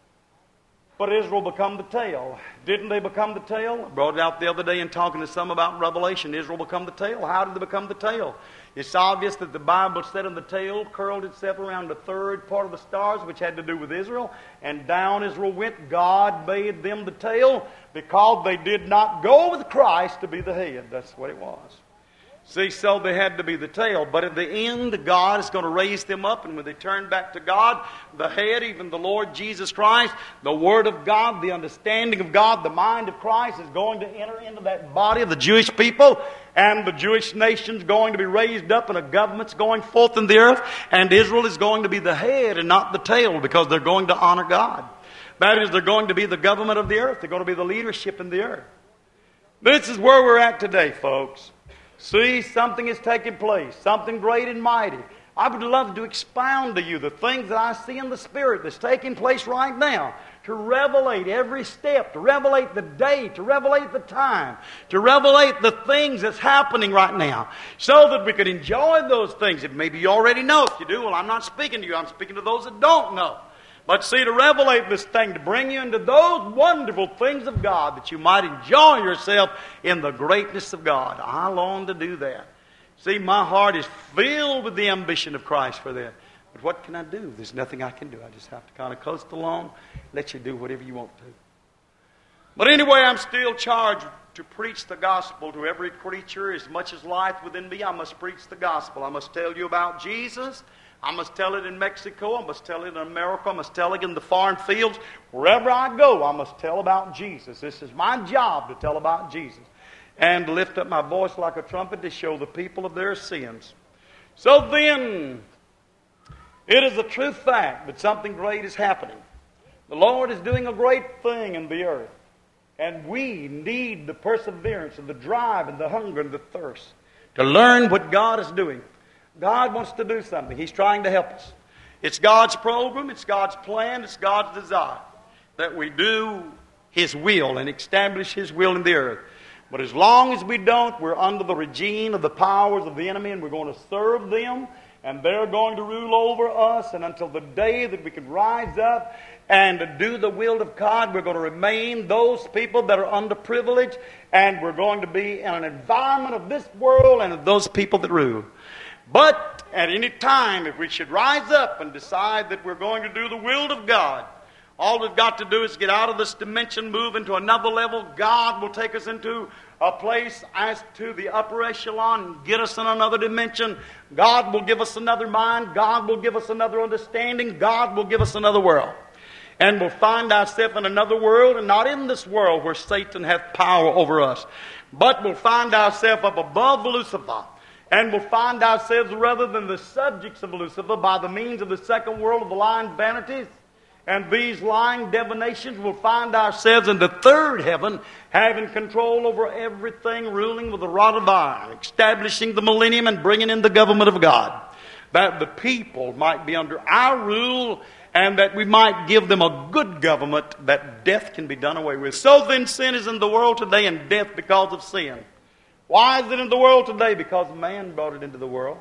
But Israel become the tail. Didn't they become the tail? I brought it out the other day in talking to some about Revelation. Israel become the tail. How did they become the tail? It's obvious that the Bible said in the tail curled itself around the third part of the stars, which had to do with Israel. And down Israel went. God made them the tail because they did not go with Christ to be the head. That's what it was. See, so they had to be the tail. But at the end, God is going to raise them up. And when they turn back to God, the head, even the Lord Jesus Christ, the Word of God, the understanding of God, the mind of Christ is going to enter into that body of the Jewish people. And the Jewish nation's going to be raised up and a government's going forth in the earth. And Israel is going to be the head and not the tail because they're going to honor God. That is, they're going to be the government of the earth. They're going to be the leadership in the earth. This is where we're at today, folks. See, something is taking place, something great and mighty. I would love to expound to you the things that I see in the Spirit that's taking place right now, to revelate every step, to revelate the day, to revelate the time, to revelate the things that's happening right now, so that we could enjoy those things. If maybe you already know. If you do, well, I'm not speaking to you. I'm speaking to those that don't know. But see, to revelate this thing, to bring you into those wonderful things of God that you might enjoy yourself in the greatness of God. I long to do that. See, my heart is filled with the ambition of Christ for that. But what can I do? There's nothing I can do. I just have to kind of coast along, let you do whatever you want to. But anyway, I'm still charged to preach the gospel to every creature. As much as life within me, I must preach the gospel. I must tell you about Jesus. I must tell it in Mexico. I must tell it in America. I must tell it in the foreign fields. Wherever I go, I must tell about Jesus. This is my job, to tell about Jesus. And to lift up my voice like a trumpet to show the people of their sins. So then, it is a true fact that something great is happening. The Lord is doing a great thing in the earth. And we need the perseverance and the drive and the hunger and the thirst to learn what God is doing. God wants to do something. He's trying to help us. It's God's program, it's God's plan, it's God's desire that we do His will and establish His will in the earth. But as long as we don't, we're under the regime of the powers of the enemy, and we're going to serve them, and they're going to rule over us. And until the day that we can rise up and do the will of God, we're going to remain those people that are underprivileged, and we're going to be in an environment of this world and of those people that rule. But at any time, if we should rise up and decide that we're going to do the will of God, all we've got to do is get out of this dimension, move into another level. God will take us into a place as to the upper echelon and get us in another dimension. God will give us another mind. God will give us another understanding. God will give us another world. And we'll find ourselves in another world, and not in this world where Satan hath power over us. But we'll find ourselves up above Lucifer. And we'll find ourselves, rather than the subjects of Lucifer, by the means of the second world of the lying vanities and these lying divinations, we'll find ourselves in the third heaven, having control over everything, ruling with a rod of iron, establishing the millennium and bringing in the government of God, that the people might be under our rule, and that we might give them a good government, that death can be done away with. So then sin is in the world today, and death because of sin. Why is it in the world today? Because man brought it into the world.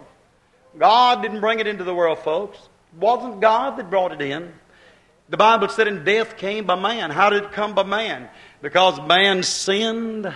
God didn't bring it into the world, folks. It wasn't God that brought it in. The Bible said, "And death came by man." How did it come by man? Because man sinned.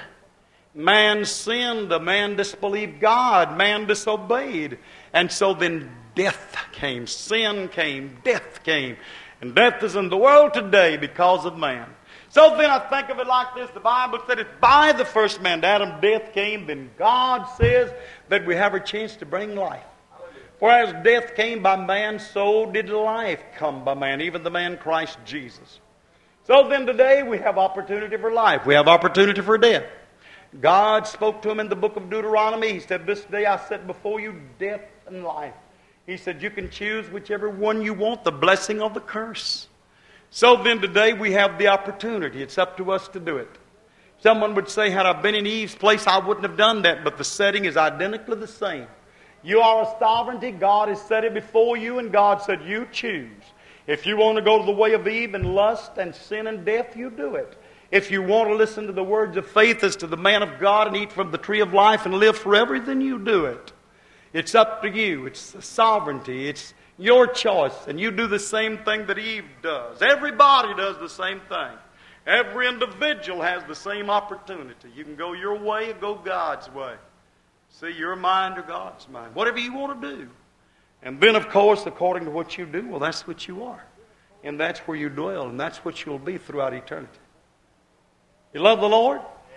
Man sinned. Man disbelieved God. Man disobeyed. And so then death came. Sin came. Death came. And death is in the world today because of man. So then I think of it like this. The Bible said it's by the first man, Adam, death came. Then God says that we have a chance to bring life. For as death came by man, so did life come by man, even the man Christ Jesus. So then today we have opportunity for life. We have opportunity for death. God spoke to him in the book of Deuteronomy. He said, "This day I set before you death and life." He said, you can choose whichever one you want, the blessing or the curse. So then today we have the opportunity. It's up to us to do it. Someone would say, had I been in Eve's place, I wouldn't have done that, but the setting is identically the same. You are a sovereignty. God has set it before you, and God said, you choose. If you want to go to the way of Eve and lust and sin and death, you do it. If you want to listen to the words of faith as to the man of God and eat from the tree of life and live forever, then you do it. It's up to you. It's sovereignty. It's your choice. And you do the same thing that Eve does. Everybody does the same thing. Every individual has the same opportunity. You can go your way or go God's way. See, your mind or God's mind. Whatever you want to do. And then, of course, according to what you do, well, that's what you are. And that's where you dwell. And that's what you'll be throughout eternity. You love the Lord?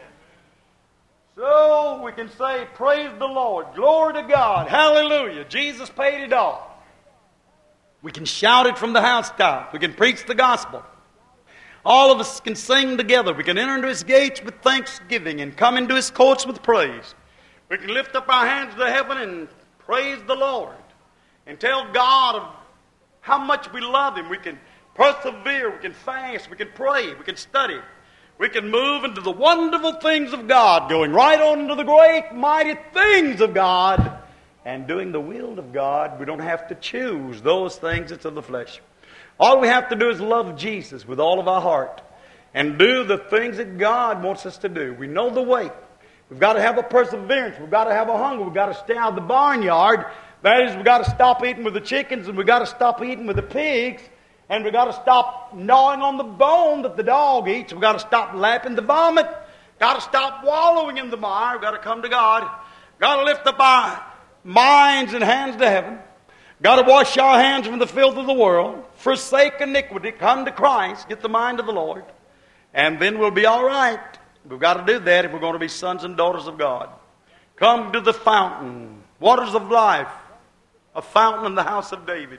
So we can say, praise the Lord. Glory to God. Hallelujah. Jesus paid it all. We can shout it from the housetop. We can preach the gospel. All of us can sing together. We can enter into His gates with thanksgiving and come into His courts with praise. We can lift up our hands to heaven and praise the Lord and tell God of how much we love Him. We can persevere. We can fast. We can pray. We can study. We can move into the wonderful things of God, going right on into the great, mighty things of God and doing the will of God. We don't have to choose those things that's of the flesh. All we have to do is love Jesus with all of our heart and do the things that God wants us to do. We know the way. We've got to have a perseverance. We've got to have a hunger. We've got to stay out of the barnyard. That is, we've got to stop eating with the chickens, and we've got to stop eating with the pigs, and we've got to stop gnawing on the bone that the dog eats. We've got to stop lapping the vomit. Got to stop wallowing in the mire. We've got to come to God. Got to lift up our minds and hands to heaven. Got to wash our hands from the filth of the world. Forsake iniquity. Come to Christ. Get the mind of the Lord. And then we'll be all right. We've got to do that if we're going to be sons and daughters of God. Come to the fountain. Waters of life. A fountain in the house of David.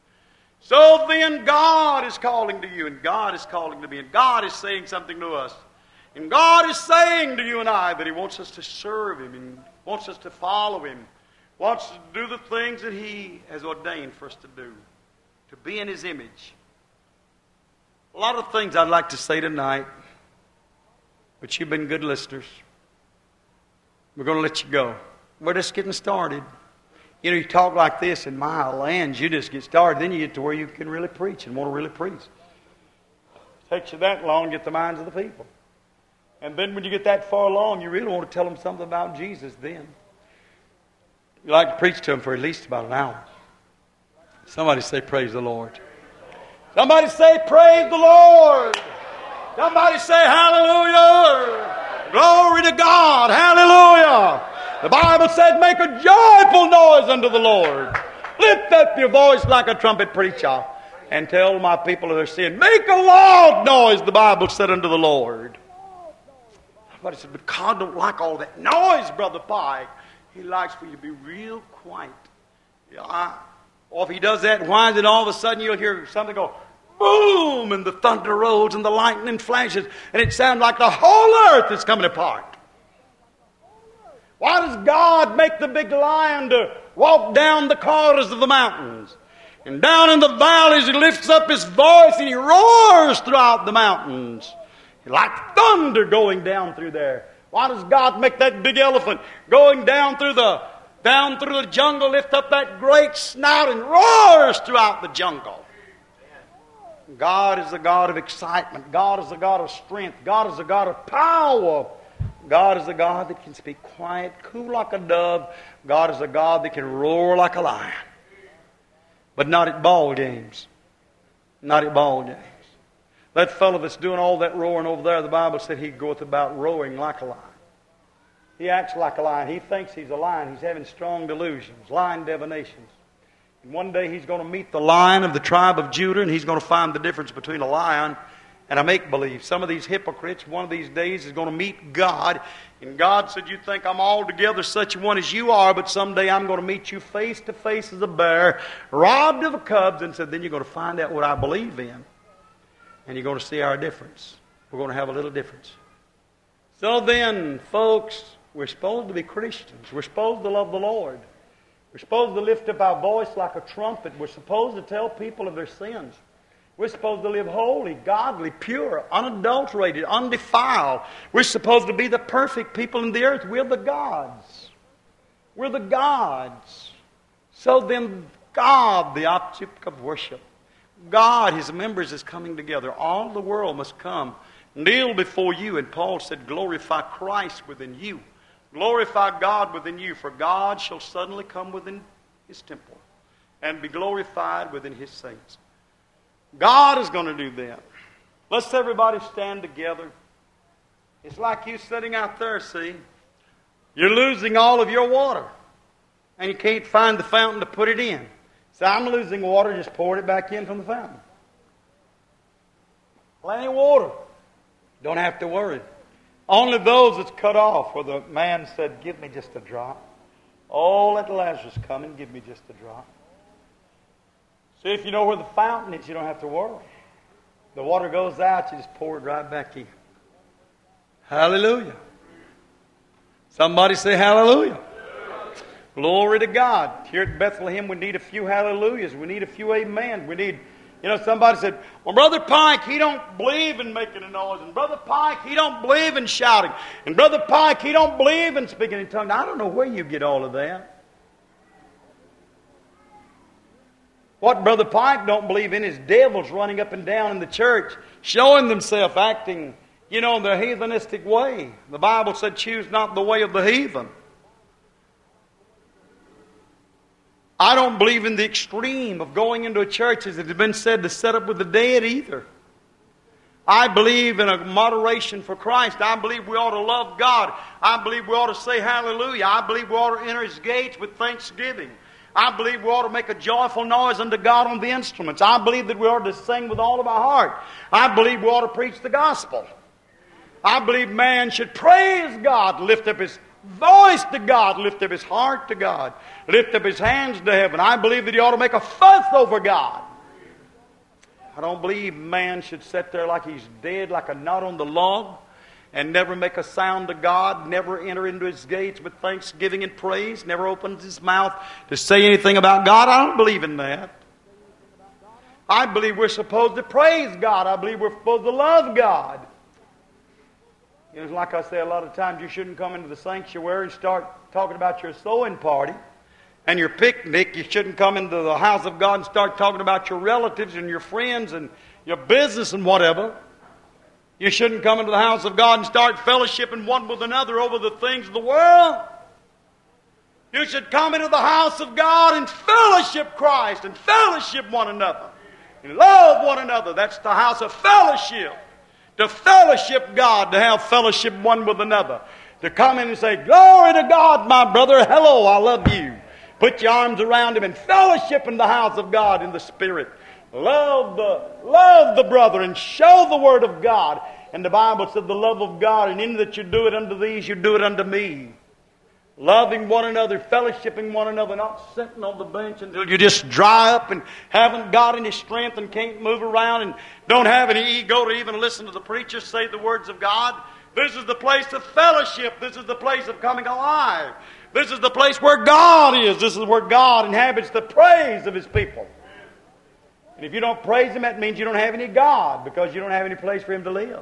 So then God is calling to you, and God is calling to me, and God is saying something to us. And God is saying to you and I that He wants us to serve Him and wants us to follow Him. Wants to do the things that He has ordained for us to do. To be in His image. A lot of things I'd like to say tonight. But you've been good listeners. We're going to let you go. We're just getting started. You know, you talk like this in my lands, you just get started. Then you get to where you can really preach and want to really preach. It takes you that long to get the minds of the people. And then when you get that far along, you really want to tell them something about Jesus then. You like to preach to them for at least about an hour. Somebody say, praise the Lord. Somebody say, praise the Lord. Somebody say, hallelujah. Glory to God. Hallelujah. The Bible said, make a joyful noise unto the Lord. Lift up your voice like a trumpet preacher and tell my people of their sin. Make a loud noise, the Bible said, unto the Lord. Somebody said, but God don't like all that noise, Brother Pike. He likes for you to be real quiet. Or if He does that, why is it all of a sudden you'll hear something go, boom, and the thunder rolls and the lightning flashes, and it sounds like the whole earth is coming apart. Why does God make the big lion to walk down the corridors of the mountains? And down in the valleys He lifts up His voice and He roars throughout the mountains. Like thunder going down through there. Why does God make that big elephant going down through the jungle, lift up that great snout and roars throughout the jungle? God is a God of excitement. God is a God of strength. God is a God of power. God is a God that can speak quiet, cool like a dove. God is a God that can roar like a lion. But not at ball games. Not at ball games. That fellow that's doing all that roaring over there, the Bible said he goeth about roaring like a lion. He acts like a lion. He thinks he's a lion. He's having strong delusions, lying divinations. And one day he's going to meet the Lion of the tribe of Judah, and he's going to find the difference between a lion and a make-believe. Some of these hypocrites, one of these days, is going to meet God. And God said, you think I'm altogether such a one as you are, but someday I'm going to meet you face to face as a bear, robbed of the cubs, and said, then you're going to find out what I believe in. And you're going to see our difference. We're going to have a little difference. So then, folks, we're supposed to be Christians. We're supposed to love the Lord. We're supposed to lift up our voice like a trumpet. We're supposed to tell people of their sins. We're supposed to live holy, godly, pure, unadulterated, undefiled. We're supposed to be the perfect people in the earth. We're the gods. We're the gods. So then God, the object of worship, God, His members is coming together. All the world must come, kneel before you. And Paul said, glorify Christ within you. Glorify God within you, for God shall suddenly come within His temple and be glorified within His saints. God is going to do that. Let's everybody stand together. It's like you sitting out there, see. You're losing all of your water. And you can't find the fountain to put it in. So I'm losing water, just pour it back in from the fountain. Plenty of water. Don't have to worry. Only those that's cut off, where the man said, give me just a drop. Oh, let Lazarus come and give me just a drop. See, if you know where the fountain is, you don't have to worry. The water goes out, you just pour it right back in. Hallelujah. Somebody say hallelujah. Glory to God. Here at Bethlehem, we need a few hallelujahs. We need a few amen. We need, somebody said, well, Brother Pike, he don't believe in making a noise. And Brother Pike, he don't believe in shouting. And Brother Pike, he don't believe in speaking in tongues. I don't know where you get all of that. What Brother Pike don't believe in is devils running up and down in the church, showing themselves, acting, the heathenistic way. The Bible said, choose not the way of the heathen. I don't believe in the extreme of going into a church, as it has been said, to set up with the dead either. I believe in a moderation for Christ. I believe we ought to love God. I believe we ought to say hallelujah. I believe we ought to enter His gates with thanksgiving. I believe we ought to make a joyful noise unto God on the instruments. I believe that we ought to sing with all of our heart. I believe we ought to preach the gospel. I believe man should praise God, lift up his voice to God, lift up his heart to God, lift up his hands to heaven. I believe that he ought to make a fuss over God. I don't believe man should sit there like he's dead, like a knot on the log, and never make a sound to God, never enter into His gates with thanksgiving and praise, never opens his mouth to say anything about God. I don't believe in that. I believe we're supposed to praise God. I believe we're supposed to love God. It's like I say a lot of times, you shouldn't come into the sanctuary and start talking about your sewing party and your picnic. You shouldn't come into the house of God and start talking about your relatives and your friends and your business and whatever. You shouldn't come into the house of God and start fellowshipping one with another over the things of the world. You should come into the house of God and fellowship Christ and fellowship one another and love one another. That's the house of fellowship. To fellowship God, to have fellowship one with another. To come in and say, glory to God, my brother. Hello, I love you. Put your arms around him and fellowship in the house of God in the Spirit. Love the brother and show the Word of God. And the Bible said the love of God, and in that you do it unto these, you do it unto me. Loving one another, fellowshipping one another, not sitting on the bench until you just dry up and haven't got any strength and can't move around and don't have any ego to even listen to the preacher say the words of God. This is the place of fellowship. This is the place of coming alive. This is the place where God is. This is where God inhabits the praise of His people. And if you don't praise Him, that means you don't have any God, because you don't have any place for Him to live.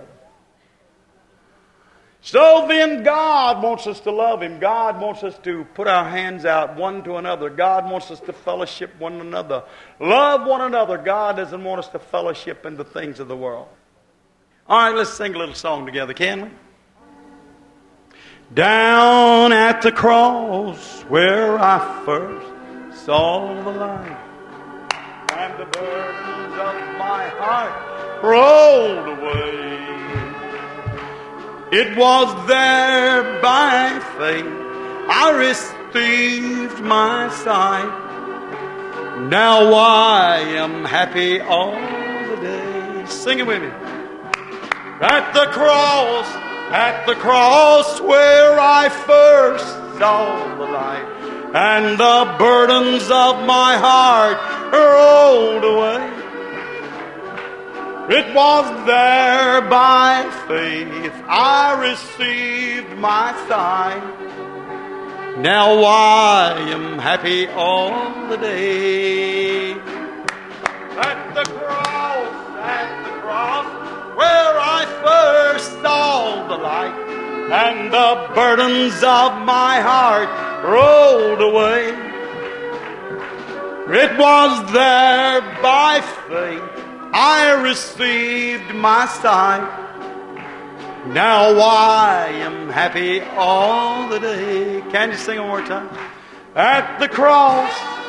So then God wants us to love Him. God wants us to put our hands out one to another. God wants us to fellowship one another. Love one another. God doesn't want us to fellowship in the things of the world. All right, let's sing a little song together, can we? Down at the cross where I first saw the light, and the burdens of my heart rolled away. It was there by faith I received my sight. Now I am happy all the day. Sing it with me. At the cross where I first saw the light, and the burdens of my heart rolled away. It was there by faith I received my sight. Now I am happy all the day. At the cross and the burdens of my heart rolled away. It was there by faith I received my sight. Now I am happy all the day. Can you sing one more time? At the cross,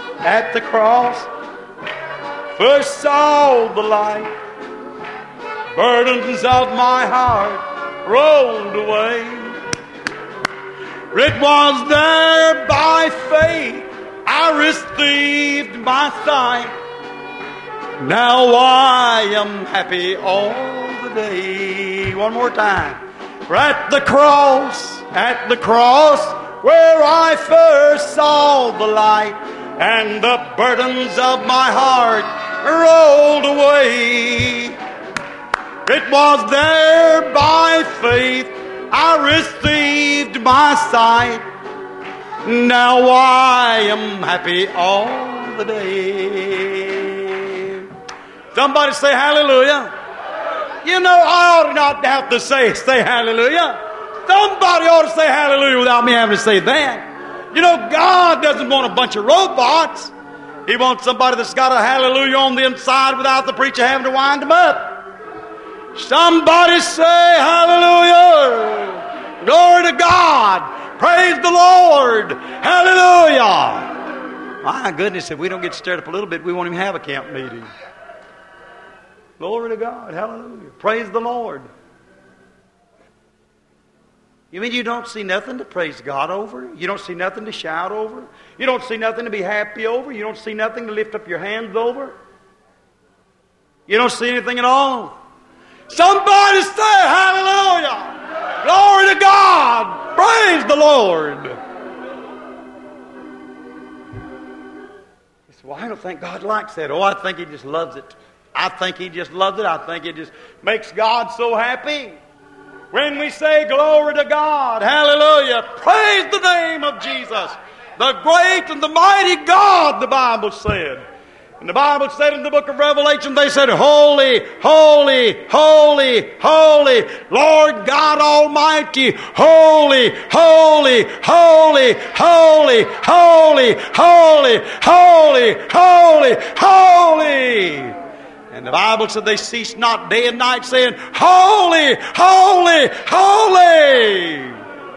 first saw the light. Burdens of my heart rolled away. It was there by faith I received my sight. Now I am happy all the day. One more time. At the cross, where I first saw the light, and the burdens of my heart rolled away. It was there by faith I received my sight. Now I am happy all the day. Somebody say hallelujah. You know, I ought not have to say hallelujah. Somebody ought to say hallelujah without me having to say that. You know, God doesn't want a bunch of robots. He wants somebody that's got a hallelujah on the inside without the preacher having to wind them up. Somebody say hallelujah. Glory to God. Praise the Lord. Hallelujah. My goodness, if we don't get stirred up a little bit, we won't even have a camp meeting. Glory to God. Hallelujah. Praise the Lord. You mean you don't see nothing to praise God over? You don't see nothing to shout over? You don't see nothing to be happy over? You don't see nothing to lift up your hands over? You don't see anything at all? Somebody say hallelujah. Glory to God. Praise the Lord. You say, well, I don't think God likes that. Oh, I think He just loves it. I think He just loves it. I think it just makes God so happy. When we say glory to God, hallelujah, praise the name of Jesus, the great and the mighty God, the Bible said. And the Bible said in the book of Revelation, they said, holy, holy, holy, holy, Lord God Almighty, holy, holy, holy, holy, holy, holy, holy, holy, holy. And the Bible said they ceased not day and night saying, holy, holy, holy.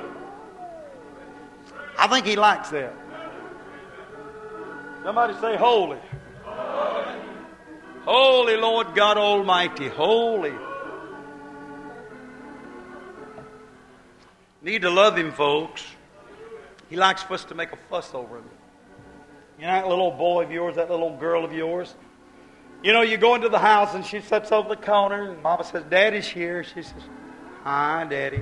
I think He likes that. Somebody say holy. Holy, holy Lord God Almighty, holy. Need to love Him, folks. He likes for us to make a fuss over Him. You know that little old boy of yours, that little old girl of yours? You know, you go into the house and she sits over the corner and Mama says, Daddy's here. She says, hi, Daddy.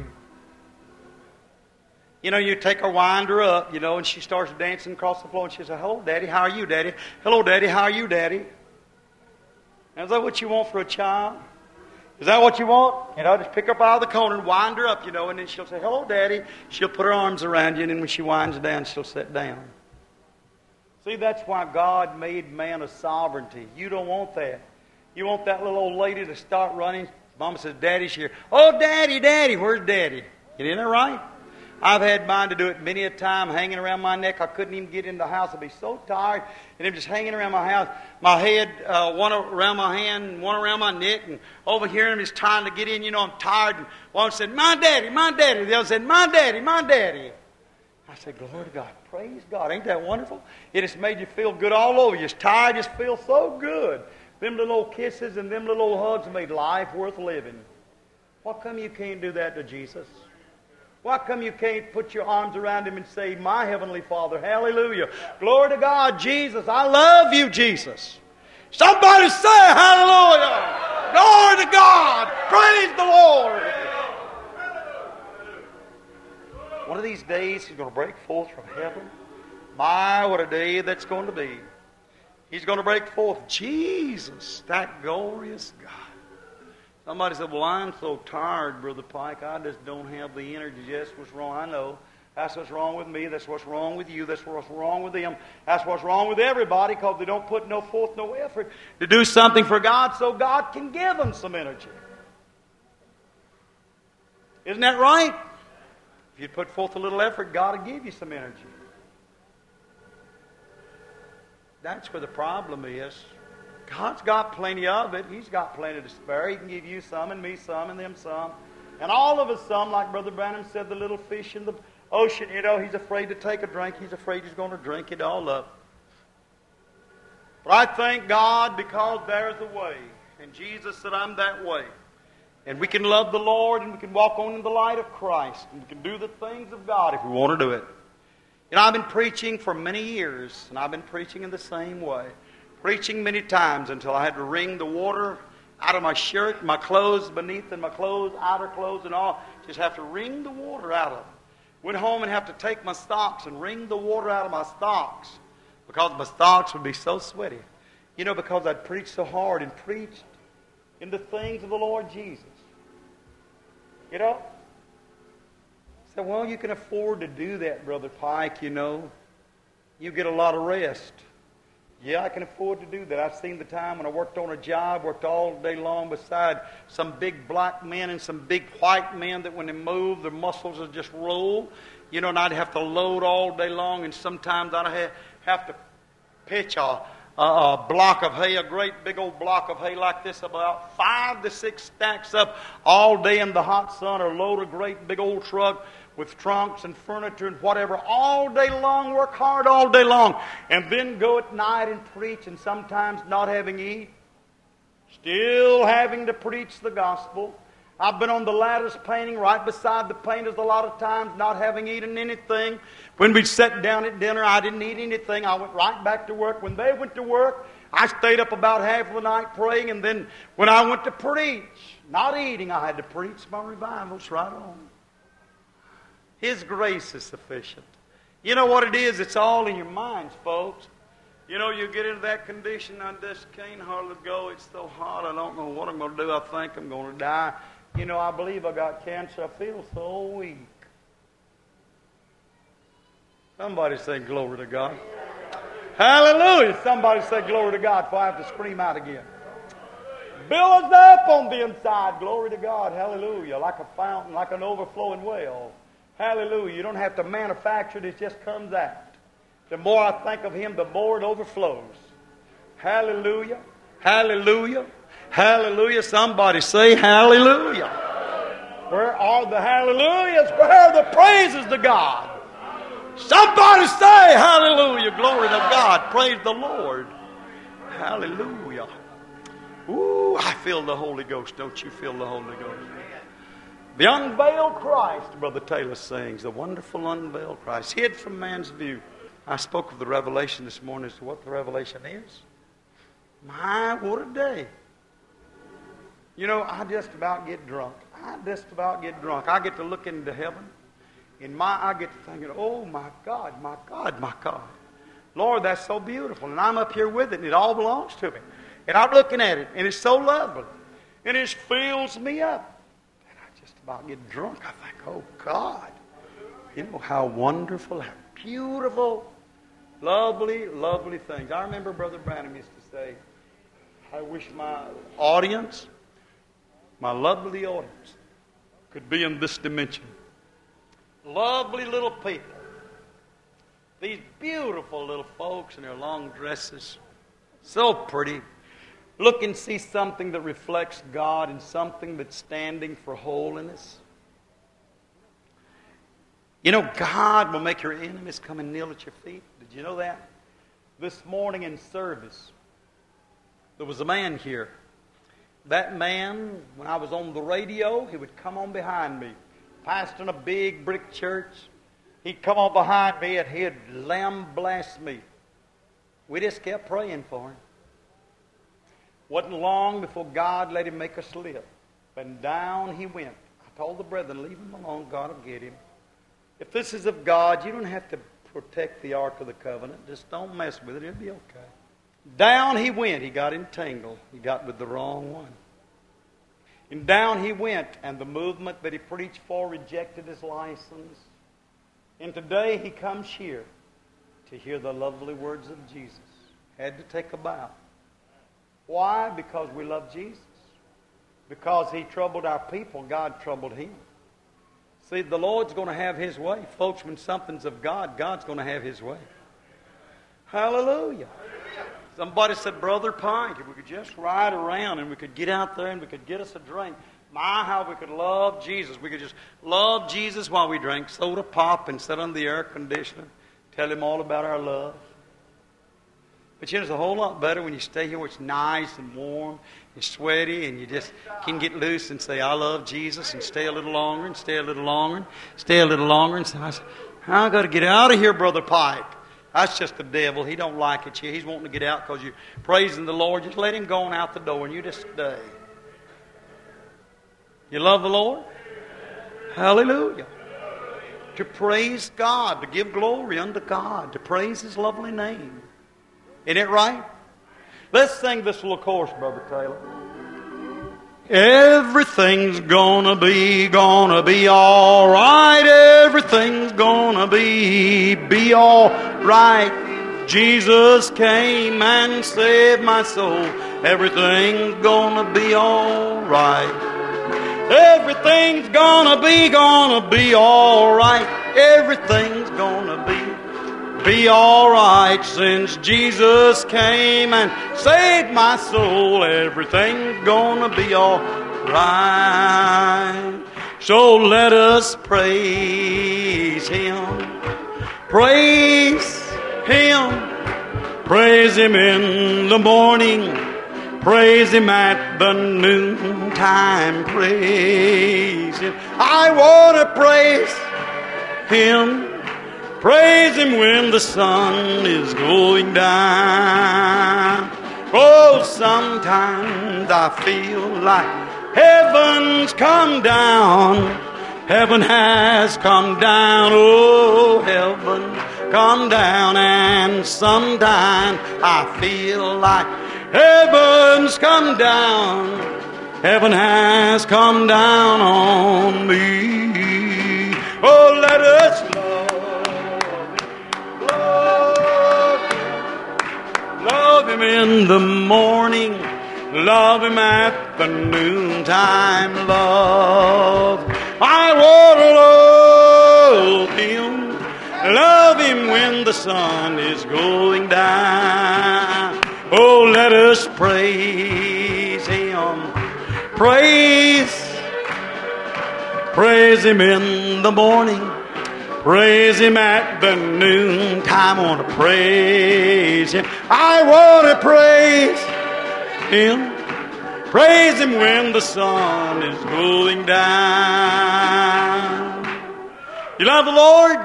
You know, you take her, wind her up, you know, and she starts dancing across the floor and she says, hello, Daddy, how are you, Daddy? Hello, Daddy, how are you, Daddy? Is that what you want for a child? Is that what you want? You know, just pick her up out of the corner and wind her up, you know, and then she'll say, hello, Daddy. She'll put her arms around you, and then when she winds down, she'll sit down. See, that's why God made man a sovereignty. You don't want that. You want that little old lady to start running. Mama says, Daddy's here. Oh, Daddy, Daddy, where's Daddy? Isn't that right? I've had mine to do it many a time, hanging around my neck. I couldn't even get in the house. I'd be so tired. And I'm just hanging around my house. My head, one around my hand, one around my neck. And over here, I'm just trying to get in. You know, I'm tired. And one said, my Daddy, my Daddy. The other said, my Daddy, my Daddy. I said, glory to God. Praise God. Ain't that wonderful? It just made you feel good all over. You're tired, just feel so good. Them little old kisses and them little old hugs made life worth living. Why come you can't do that to Jesus? Why come you can't put your arms around Him and say, my Heavenly Father, hallelujah. Glory to God, Jesus. I love you, Jesus. Somebody say hallelujah. Glory to God. Praise the Lord. One of these days He's going to break forth from heaven. My, what a day that's going to be. He's going to break forth. Jesus, that glorious God. Somebody said, well, I'm so tired, Brother Pike. I just don't have the energy. Yes, what's wrong? I know. That's what's wrong with me. That's what's wrong with you. That's what's wrong with them. That's what's wrong with everybody, because they don't put forth no effort to do something for God so God can give them some energy. Isn't that right? If you put forth a little effort, God will give you some energy. That's where the problem is. God's got plenty of it. He's got plenty to spare. He can give you some and me some and them some. And all of us some, like Brother Branham said, the little fish in the ocean, he's afraid to take a drink. He's afraid he's going to drink it all up. But I thank God because there's a way. And Jesus said, I'm that way. And we can love the Lord and we can walk on in the light of Christ. And we can do the things of God if we want to do it. I've been preaching for many years, and I've been preaching in the same way. Preaching many times until I had to wring the water out of my shirt, my clothes beneath, and my clothes, outer clothes and all. Just have to wring the water out of them. Went home and have to take my socks and wring the water out of my socks because my socks would be so sweaty. Because I'd preached so hard and preached in the things of the Lord Jesus. So, well, you can afford to do that, Brother Pike, You get a lot of rest. Yeah, I can afford to do that. I've seen the time when I worked on a job, worked all day long beside some big black men and some big white men that when they move, their muscles would just roll. And I'd have to load all day long, and sometimes I'd have to pitch a block of hay, a great big old block of hay like this, about 5 to 6 stacks up all day in the hot sun, or load a great big old truck with trunks and furniture and whatever, all day long, work hard all day long, and then go at night and preach, and sometimes not having eat, still having to preach the gospel. I've been on the ladders painting, right beside the painters a lot of times, not having eaten anything. When we sat down at dinner, I didn't eat anything. I went right back to work. When they went to work, I stayed up about half of the night praying, and then when I went to preach, not eating, I had to preach my revivals right on. His grace is sufficient. You know what it is? It's all in your minds, folks. You get into that condition, I just can't hardly go. It's so hot, I don't know what I'm going to do. I think I'm going to die. I believe I got cancer. I feel so weak. Somebody say glory to God. Hallelujah. Somebody say glory to God before I have to scream out again. Build us up on the inside. Glory to God. Hallelujah. Like a fountain, like an overflowing well. Hallelujah. You don't have to manufacture it. It just comes out. The more I think of Him, the more it overflows. Hallelujah. Hallelujah. Hallelujah. Somebody say hallelujah. Where are the hallelujahs? Where are the praises to God? Somebody say hallelujah. Glory to God. Praise the Lord. Hallelujah. Ooh, I feel the Holy Ghost. Don't you feel the Holy Ghost? The unveiled Christ, Brother Taylor sings. The wonderful unveiled Christ. Hid from man's view. I spoke of the revelation this morning as to what the revelation is. My, what a day. I just about get drunk. I get to look into heaven. I get to thinking, oh my God, my God, my God. Lord, that's so beautiful. And I'm up here with it, and it all belongs to me. And I'm looking at it, and it's so lovely. And it fills me up. Just about get drunk. I think, oh God, how wonderful, how beautiful, lovely, lovely things. I remember Brother Branham used to say, I wish my audience, my lovely audience, could be in this dimension. Lovely little people. These beautiful little folks in their long dresses. So pretty. Look and see something that reflects God and something that's standing for holiness. God will make your enemies come and kneel at your feet. Did you know that? This morning in service, there was a man here. That man, when I was on the radio, he would come on behind me. Pastoring a big brick church. He'd come on behind me and he'd lambaste me. We just kept praying for him. Wasn't long before God let him make a slip. And down he went. I told the brethren, leave him alone. God will get him. If this is of God, you don't have to protect the Ark of the Covenant. Just don't mess with it. It'll be okay. Down he went. He got entangled. He got with the wrong one. And down he went. And the movement that he preached for rejected his license. And today he comes here to hear the lovely words of Jesus. Had to take a bow. Why? Because we love Jesus. Because he troubled our people, God troubled him. See, the Lord's going to have His way. Folks, when something's of God, God's going to have His way. Hallelujah. Somebody said, Brother Pike, if we could just ride around and we could get out there and we could get us a drink. My, how we could love Jesus. We could just love Jesus while we drank soda pop and sit under the air conditioner. Tell Him all about our love. But you know, it's a whole lot better when you stay here where it's nice and warm and sweaty and you just can get loose and say, I love Jesus, and stay a little longer and stay a little longer and stay a little longer. And say, I've got to get out of here, Brother Pike. That's just the devil. He don't like it. He's wanting to get out because you're praising the Lord. Just let him go on out the door and you just stay. You love the Lord? Hallelujah. To praise God, to give glory unto God, to praise His lovely name. Isn't it right? Let's sing this little chorus, Brother Taylor. Everything's gonna be all right. Everything's gonna be all right. Jesus came and saved my soul. Everything's gonna be all right. Everything's gonna be all right. Everything's gonna be all right. Since Jesus came and saved my soul, everything's gonna be all right. So let us praise Him. Praise Him. Praise Him in the morning. Praise Him at the noontime. Praise Him. I want to praise Him. Praise Him when the sun is going down. Oh, sometimes I feel like heaven's come down. Heaven has come down. Oh, heaven come down. And sometimes I feel like heaven's come down. Heaven has come down on me. Oh, let us love Him in the morning, love Him at the noontime, love. I want to love Him when the sun is going down. Oh, let us praise Him, praise Him in the morning. Praise Him at the noontime. I want to praise Him. I want to praise Him. Praise Him when the sun is going down. You love the Lord?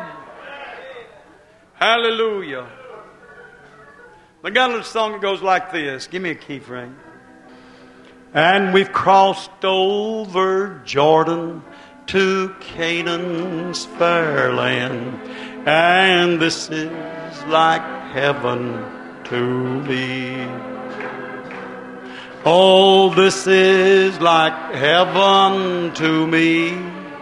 Hallelujah. I got a little song that goes like this. Give me a key, Frank. And we've crossed over Jordan to Canaan's fair land, and this is like heaven to me. Oh, this is like heaven to me.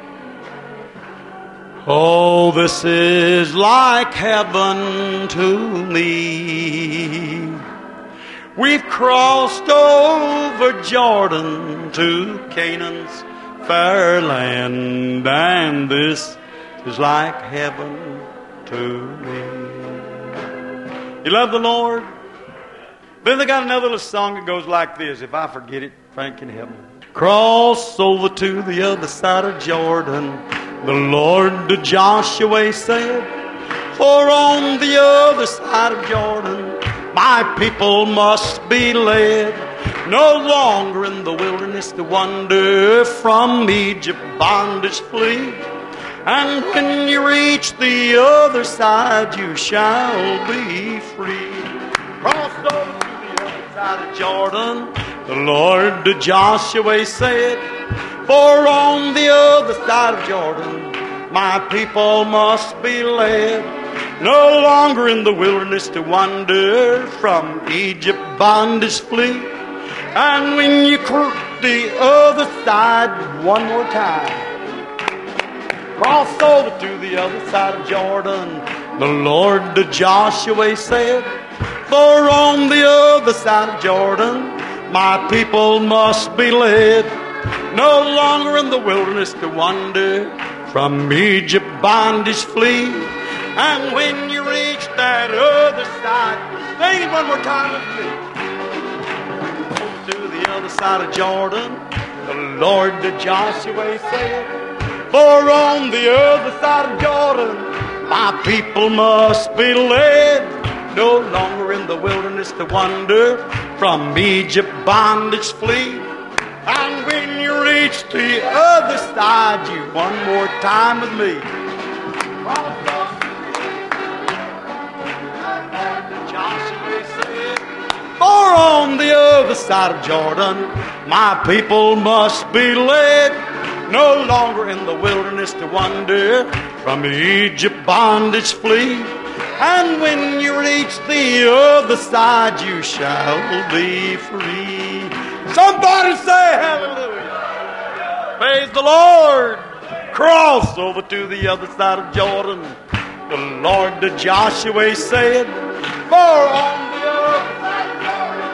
Oh, this is like heaven to me. We've crossed over Jordan to Canaan's fair land, and this is like heaven to me. You love the Lord? Then they got another little song that goes like this. If I forget it, Frank can help me. Cross over to the other side of Jordan, the Lord to Joshua said, for on the other side of Jordan my people must be led. No longer in the wilderness to wander, from Egypt bondage flee. And when you reach the other side, you shall be free. Cross over to the other side of Jordan, the Lord to Joshua said, for on the other side of Jordan my people must be led. No longer in the wilderness to wander, from Egypt bondage flee. And when you cross the other side one more time, cross over to the other side of Jordan, the Lord to Joshua said, for on the other side of Jordan my people must be led. No longer in the wilderness to wander, from Egypt bondage flee. And when you reach that other side, sing it one more time with me. To the other side of Jordan, the Lord to Joshua said, for on the other side of Jordan, my people must be led, no longer in the wilderness to wander, from Egypt bondage flee. And when you reach the other side, you one more time with me. Joshua said, for on the other side of Jordan, my people must be led, no longer in the wilderness to wander, from Egypt bondage flee. And when you reach the other side, you shall be free. Somebody say hallelujah. Praise the Lord. Cross over to the other side of Jordan. The Lord to Joshua said, for on the other side of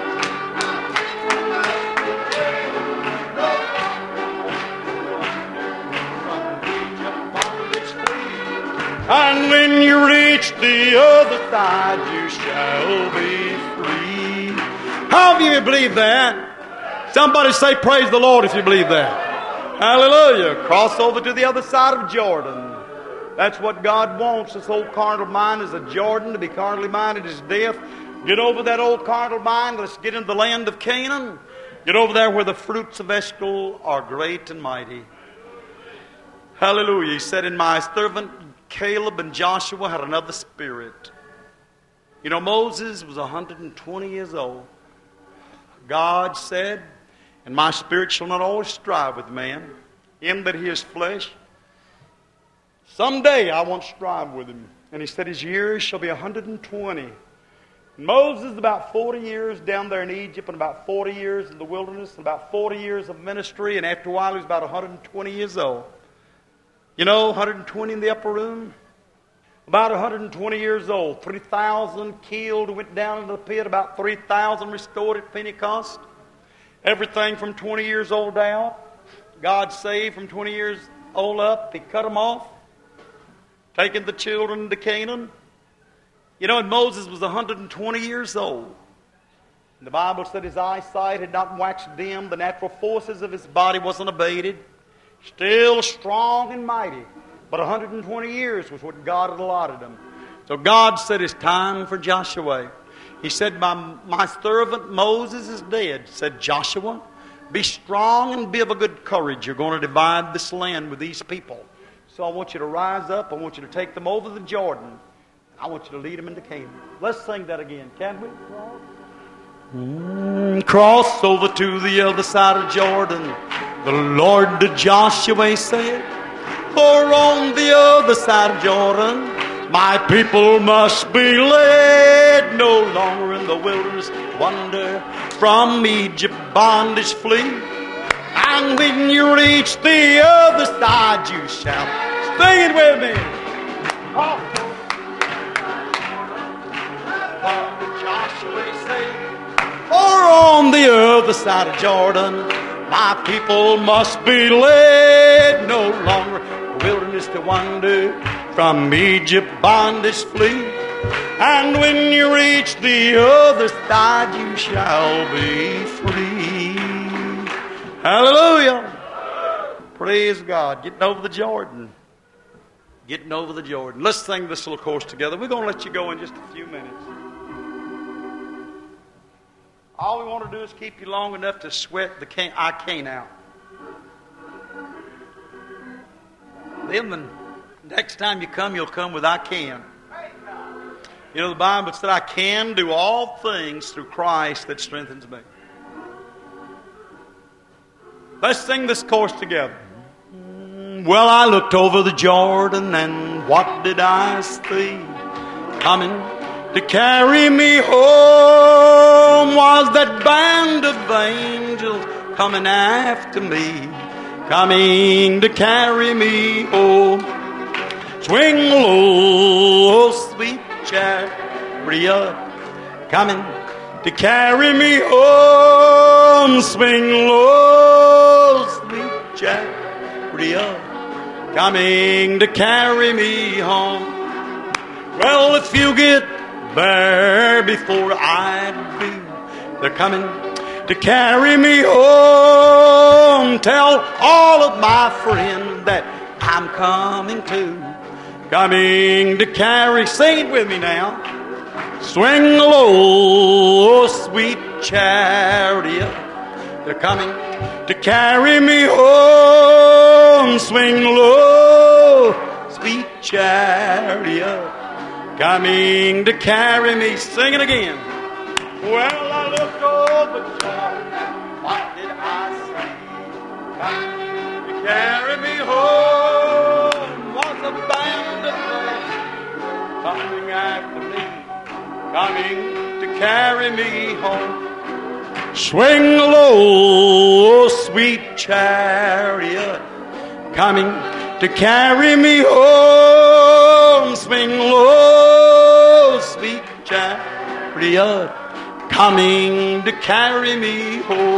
Jordan, and when you reach the other side, you shall be free. How many of you believe that? Somebody say praise the Lord if you believe that. Hallelujah. Cross over to the other side of Jordan. That's what God wants. This old carnal mind is a Jordan. To be carnally minded is death. Get over that old carnal mind. Let's get into the land of Canaan. Get over there where the fruits of Eshcol are great and mighty. Hallelujah. He said, in my servant Caleb and Joshua had another spirit. You know, Moses was 120 years old. God said, and my spirit shall not always strive with man, him that he is flesh. Someday I won't strive with him. And he said his years shall be 120. Moses about 40 years down there in Egypt, and about 40 years in the wilderness, and about 40 years of ministry, and after a while he was about 120 years old. You know, 120 in the upper room, about 120 years old. 3,000 killed, went down into the pit, about 3,000 restored at Pentecost. Everything from 20 years old down. God saved from 20 years old up. He cut them off, taking the children to Canaan. You know, and Moses was 120 years old. And the Bible said his eyesight had not waxed dim. The natural forces of his body wasn't abated. Still strong and mighty. But 120 years was what God had allotted him. So God said it's time for Joshua. He said, my servant Moses is dead. Said Joshua, be strong and be of a good courage. You're going to divide this land with these people. So I want you to rise up. I want you to take them over the Jordan. I want you to lead them into Canaan. Let's sing that again, can we? Cross over to the other side of Jordan. The Lord to Joshua said, for on the other side of Jordan, my people must be led, no longer in the wilderness wander, from Egypt bondage flee. And when you reach the other side, you shall. Sing it with me. Joshua said, for on the other side of Jordan, my people must be led, no longer wilderness to wander, from Egypt bondage flee. And when you reach the other side, you shall be free. Hallelujah. Praise God. Getting over the Jordan. Getting over the Jordan. Let's sing this little chorus together. We're going to let you go in just a few minutes. All we want to do is keep you long enough to sweat the I can't out. Then the next time you come, you'll come with I can. You know, the Bible said, I can do all things through Christ that strengthens me. Let's sing this chorus together. Well, I looked over the Jordan, and what did I see? Coming to carry me home was that band of angels coming after me, coming to carry me home. Swing low, sweet chariot, coming to carry me home. Swing low, sweet chariot, coming to carry me home. Well, if you get there before I do, they're coming to carry me home. Tell all of my friends that I'm coming too. Coming to carry, sing it with me now. Swing low, sweet chariot. They're coming to carry me home. Swing low, sweet chariot. Coming to carry me. Sing it again. Well, I looked over Jordan. What did I see? Coming to carry me home was a band of men coming after me, coming to carry me home. Swing low, sweet chariot, coming to carry me home. Swing low, sweet chariot, coming to carry me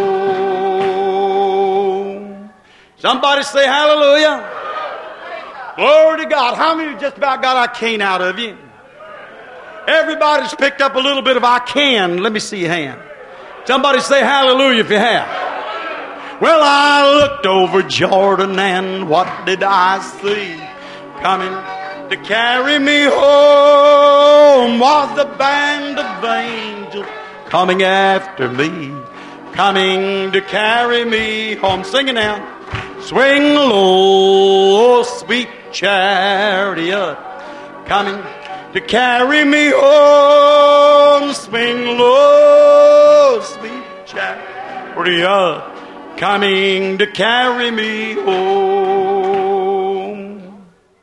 home. Somebody say hallelujah. Glory to God. How many just about got I can out of you? Everybody's picked up a little bit of I can. Let me see your hand. Somebody say hallelujah if you have. Well, I looked over Jordan and what did I see? Coming to carry me home was the band of angels coming after me, coming to carry me home. Sing it now. Swing low, sweet chariot, coming to carry me home. Swing low, sweet chariot, coming to carry me home.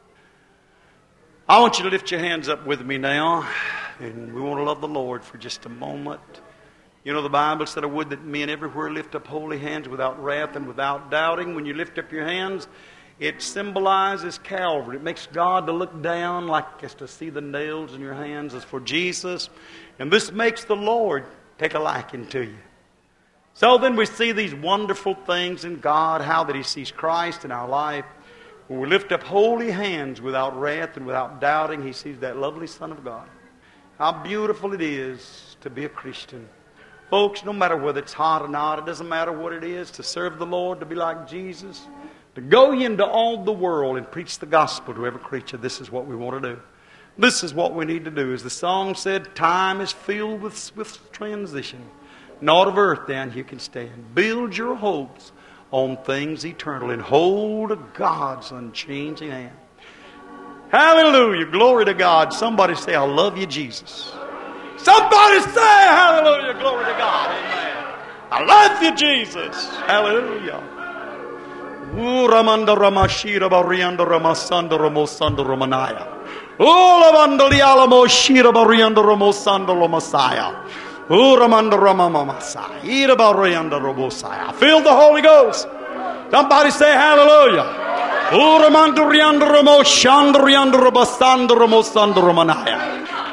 I want you to lift your hands up with me now, and we want to love the Lord for just a moment. You know, the Bible said, I would that men everywhere lift up holy hands without wrath and without doubting. When you lift up your hands, it symbolizes Calvary. It makes God to look down like as to see the nails in your hands as for Jesus. And this makes the Lord take a liking to you. So then we see these wonderful things in God, how that He sees Christ in our life. When we lift up holy hands without wrath and without doubting, He sees that lovely Son of God. How beautiful it is to be a Christian. Folks, no matter whether it's hot or not, it doesn't matter what it is, to serve the Lord, to be like Jesus, to go into all the world and preach the gospel to every creature. This is what we want to do. This is what we need to do. As the song said, time is filled with swift transition. Not of earth down you can stand. Build your hopes on things eternal and hold to God's unchanging hand. Hallelujah. Glory to God. Somebody say, I love you, Jesus. Somebody say hallelujah, glory to God, amen. I love you, Jesus. Hallelujah. Uramanda Ramashira Barianda Ramasanda Ramosanda Romanaya. Ulamanda Lialamo Shira Barianda Ramosanda Romasaya. Uramanda Ramamamasai. Ira Barianda Romosaya. Feel the Holy Ghost. Somebody say hallelujah. Uramanda Rianda Ramoshanda Rianda Rabasanda Ramosanda Romanaya.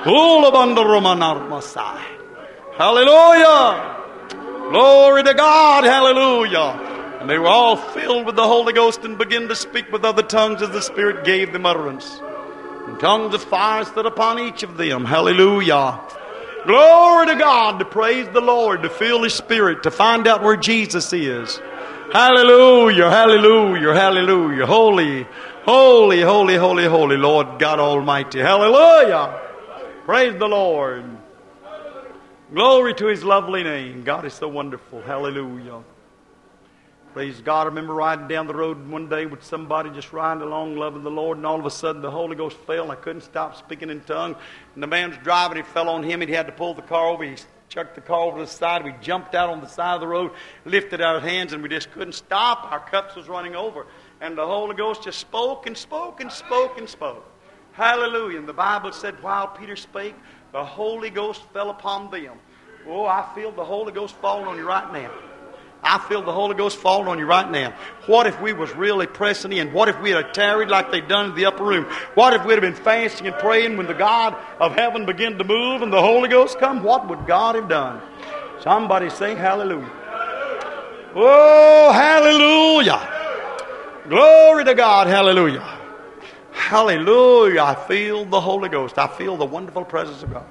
Hallelujah. Glory to God. Hallelujah. And they were all filled with the Holy Ghost and began to speak with other tongues as the Spirit gave them utterance. And tongues of fire stood upon each of them. Hallelujah. Glory to God. To praise the Lord, to feel His Spirit, to find out where Jesus is. Hallelujah. Hallelujah. Hallelujah. Holy, holy, holy, holy, holy Lord God Almighty. Hallelujah. Praise the Lord. Glory to His lovely name. God is so wonderful. Hallelujah. Praise God. I remember riding down the road one day with somebody just riding along loving the Lord, and all of a sudden the Holy Ghost fell and I couldn't stop speaking in tongues. And the man was driving, he fell on him, and he had to pull the car over. He chucked the car over to the side. We jumped out on the side of the road, lifted our hands, and we just couldn't stop. Our cups was running over. And the Holy Ghost just spoke and spoke and spoke and spoke. Hallelujah. And the Bible said, while Peter spake, the Holy Ghost fell upon them. Oh, I feel the Holy Ghost falling on you right now. I feel the Holy Ghost falling on you right now. What if we was really pressing in? What if we had tarried like they done in the upper room? What if we'd have been fasting and praying when the God of heaven began to move and the Holy Ghost come? What would God have done? Somebody sing hallelujah. Oh, hallelujah. Glory to God. Hallelujah. Hallelujah. I feel the Holy Ghost. I feel the wonderful presence of God.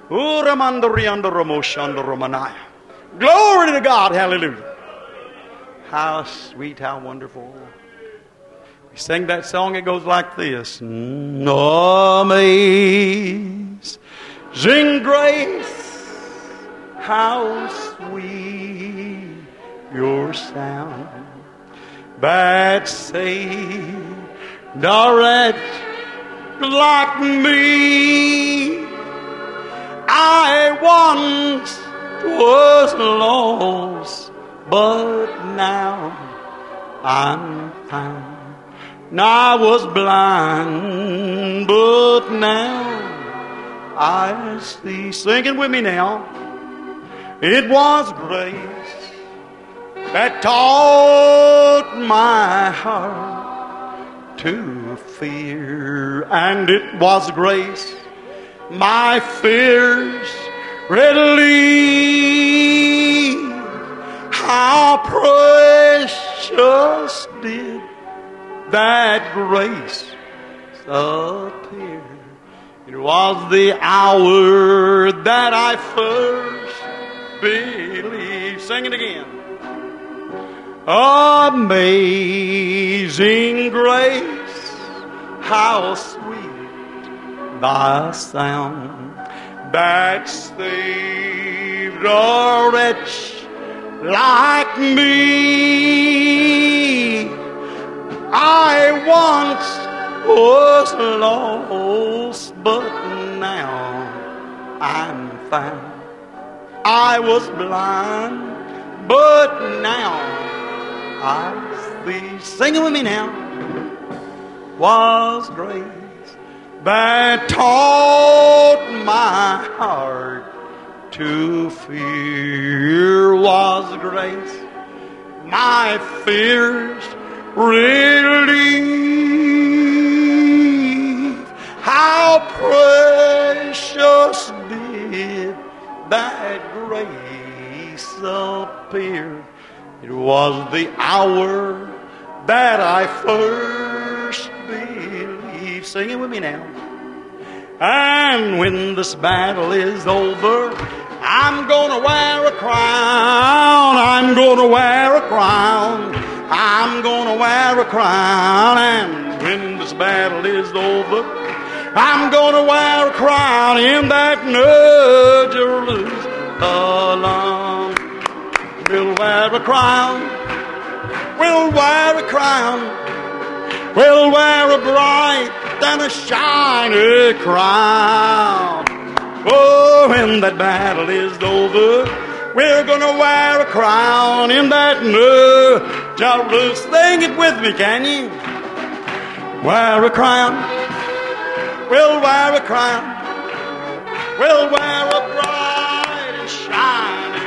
Glory to God. Hallelujah. How sweet, how wonderful. We sing that song, it goes like this. Amazing grace, how sweet your sound that saved a wretch like me. I once was lost, but now I'm found. I was blind, but now I see. Sing it with me now. It was grace that taught my heart to fear, and it was grace my fears relieved. How precious did that grace appear. It was the hour that I first believed. Sing it again. Amazing grace, how sweet thy sound that saved a wretch like me. I once was lost, but now I'm found. I was blind, but now I see. Sing it with me now. Was grace that taught my heart to fear. Was grace my fears relief. How precious did that grace appear. It was the hour that I first believed. Sing it with me now. And when this battle is over, I'm gonna wear a crown. I'm gonna wear a crown. I'm gonna wear a crown. And when this battle is over, I'm gonna wear a crown in that New Jerusalem. We'll wear a crown. We'll wear a crown. We'll wear a bright and a shiny crown. Oh, when that battle is over, we're gonna wear a crown in that New Jerusalem. Sing it with me, can you? Wear a crown. We'll wear a crown. We'll wear a bright and shiny.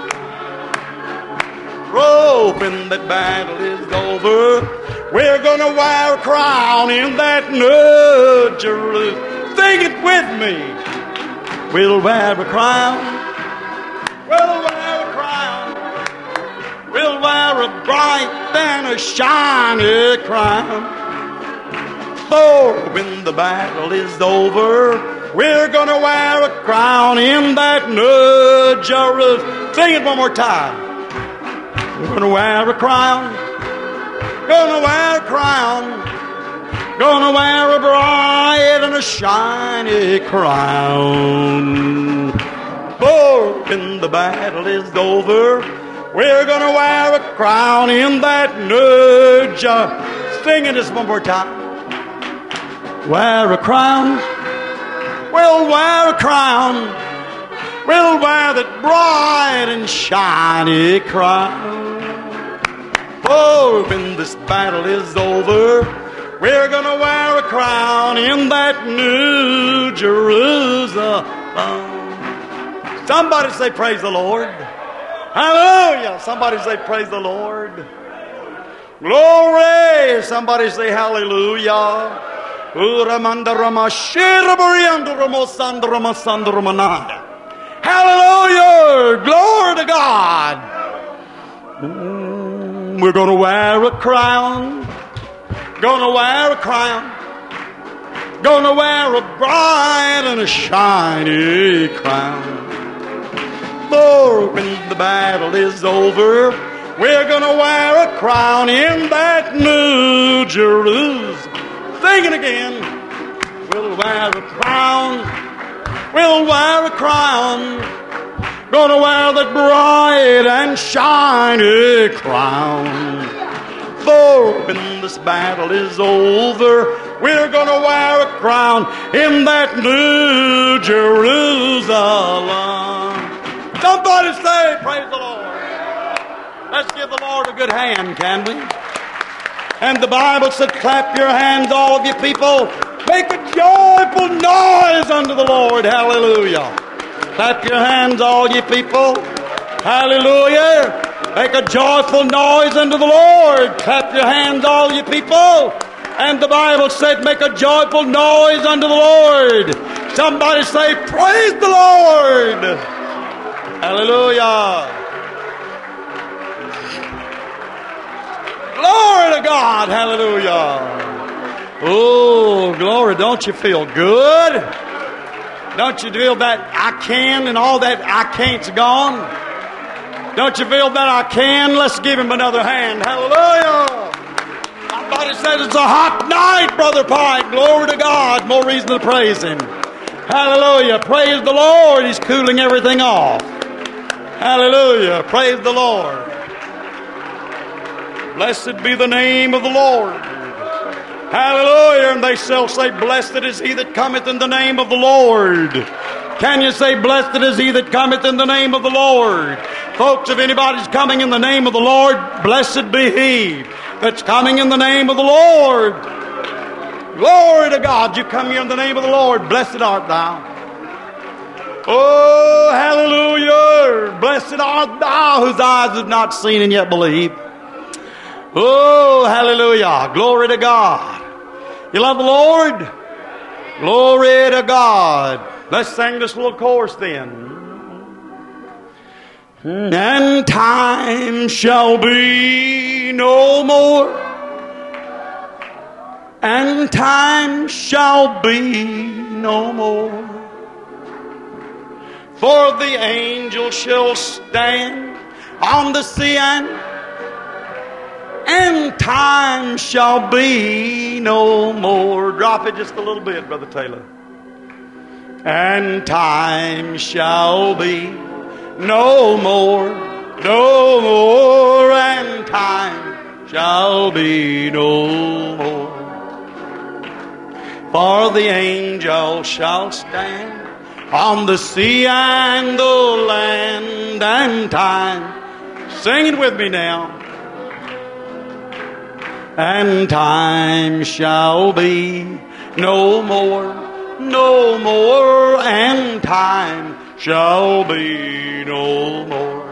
Oh, when that battle is over, we're gonna wear a crown in that New Jerusalem. Sing it with me. We'll wear a crown. We'll wear a crown. We'll wear a bright and a shiny crown. For when the battle is over, we're gonna wear a crown in that New Jerusalem. Sing it one more time. We're gonna wear a crown. Gonna wear a crown. Gonna wear a bright and a shiny crown. For when the battle is over, we're gonna wear a crown in that New Jerusalem. Sing it just one more time. Wear a crown. We'll wear a crown. We'll wear that bright and shiny crown. Oh, when this battle is over, we're gonna wear a crown in that New Jerusalem. Somebody say praise the Lord. Hallelujah. Somebody say praise the Lord. Glory. Somebody say hallelujah. Hallelujah. Glory to God. We're going to wear a crown. Gonna wear a crown. Gonna wear a bright and a shiny crown. For when the battle is over, we're gonna wear a crown in that New Jerusalem. Sing it again. We'll wear a crown. We'll wear a crown. Gonna wear that bright and shiny crown. For when this battle is over, we're gonna wear a crown in that New Jerusalem. Somebody say, praise the Lord. Let's give the Lord a good hand, can we? And the Bible said, clap your hands, all of you people. Make a joyful noise unto the Lord. Hallelujah. Clap your hands, all you people. Hallelujah. Make a joyful noise unto the Lord. Clap your hands, all you people. And the Bible said, make a joyful noise unto the Lord. Somebody say, praise the Lord. Hallelujah. Glory to God. Hallelujah. Oh, glory. Don't you feel good? Don't you feel that I can and all that I can't's gone? Don't you feel that I can? Let's give him another hand. Hallelujah. Somebody says it's a hot night, Brother Pike. Glory to God. More reason to praise him. Hallelujah. Praise the Lord. He's cooling everything off. Hallelujah. Praise the Lord. Blessed be the name of the Lord. Hallelujah. And they shall say, blessed is he that cometh in the name of the Lord. Can you say, blessed is he that cometh in the name of the Lord? Folks, if anybody's coming in the name of the Lord, blessed be he that's coming in the name of the Lord. Glory to God. You come here in the name of the Lord. Blessed art thou. Oh, hallelujah. Blessed art thou whose eyes have not seen and yet believe. Oh, hallelujah. Glory to God. You love the Lord? Glory to God. Let's sing this little chorus then. And time shall be no more. And time shall be no more. For the angel shall stand on the sea and time shall be no more. Drop it just a little bit, Brother Taylor. And time shall be no more, no more, and time shall be no more. For the angel shall stand on the sea and the land, and time. Sing it with me now. And time shall be no more, no more, and time shall be no more.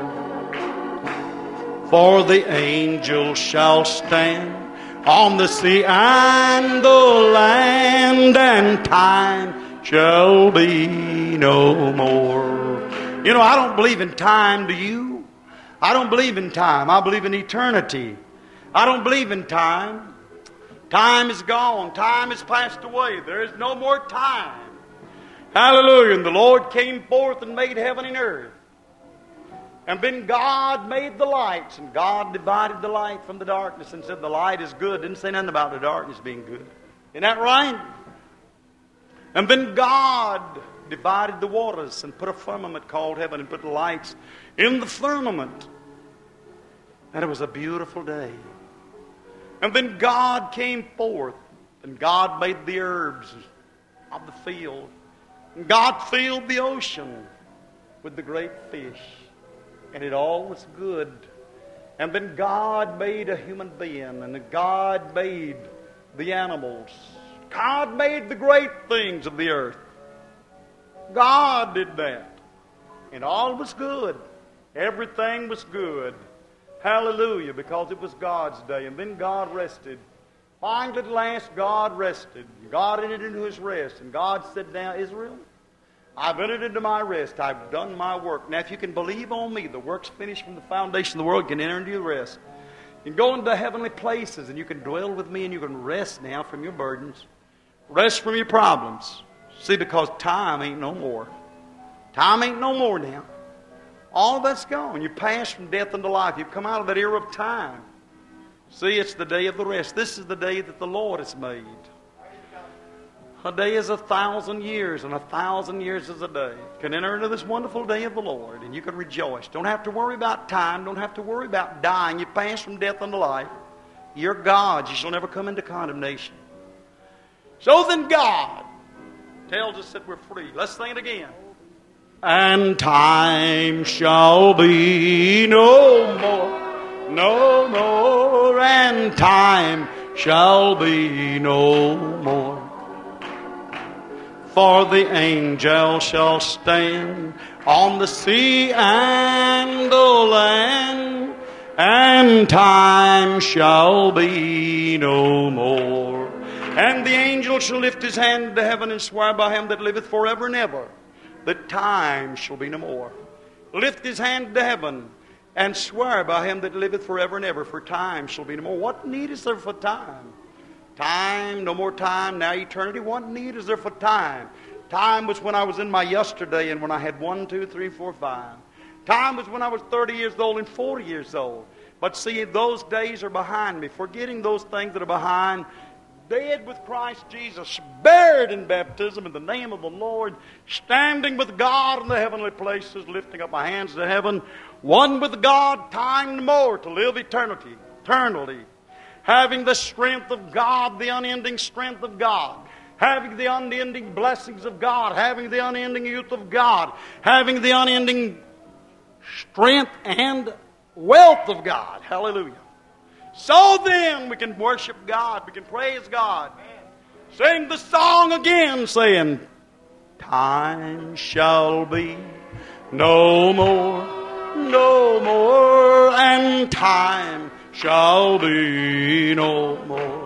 For the angel shall stand on the sea and the land, and time shall be no more. You know, I don't believe in time, do you? I don't believe in time. I believe in eternity. I don't believe in time. Time is gone. Time has passed away. There is no more time. Hallelujah. And the Lord came forth and made heaven and earth. And then God made the lights. And God divided the light from the darkness and said the light is good. Didn't say nothing about the darkness being good. Isn't that right? And then God divided the waters and put a firmament called heaven and put the lights in the firmament. And it was a beautiful day. And then God came forth, and God made the herbs of the field. And God filled the ocean with the great fish. And it all was good. And then God made a human being, and God made the animals. God made the great things of the earth. God did that. And all was good. Everything was good. Hallelujah, because it was God's day. And then God rested. Finally, at last, God rested. God entered into his rest. And God said, now, Israel, I've entered into my rest. I've done my work. Now, if you can believe on me, the work's finished from the foundation of the world. You can enter into your rest. You can go into heavenly places and you can dwell with me and you can rest now from your burdens. Rest from your problems. See, because time ain't no more. Time ain't no more now. All of that's gone. You pass from death into life. You've come out of that era of time. See, it's the day of the rest. This is the day that the Lord has made. A day is 1,000 years, and 1,000 years is a day. You can enter into this wonderful day of the Lord, and you can rejoice. Don't have to worry about time. Don't have to worry about dying. You pass from death unto life. You're God's. You shall never come into condemnation. So then God tells us that we're free. Let's sing it again. And time shall be no more, no more, and time shall be no more. For the angel shall stand on the sea and the land, and time shall be no more. And the angel shall lift his hand to heaven and swear by him that liveth forever and ever, that time shall be no more. Lift his hand to heaven and swear by him that liveth forever and ever, for time shall be no more. What need is there for time? Time, no more time, now eternity. What need is there for time? Time was when I was in my yesterday and when I had 1, 2, 3, 4, 5. Time was when I was 30 years old and 40 years old. But see, those days are behind me. Forgetting those things that are behind, dead with Christ Jesus, buried in baptism in the name of the Lord, standing with God in the heavenly places, lifting up my hands to heaven, one with God, time no more to live eternally, having the strength of God, the unending strength of God, having the unending blessings of God, having the unending youth of God, having the unending strength and wealth of God. Hallelujah. So then we can worship God, we can praise God. Sing the song again saying, time shall be no more, no more, and time shall be no more.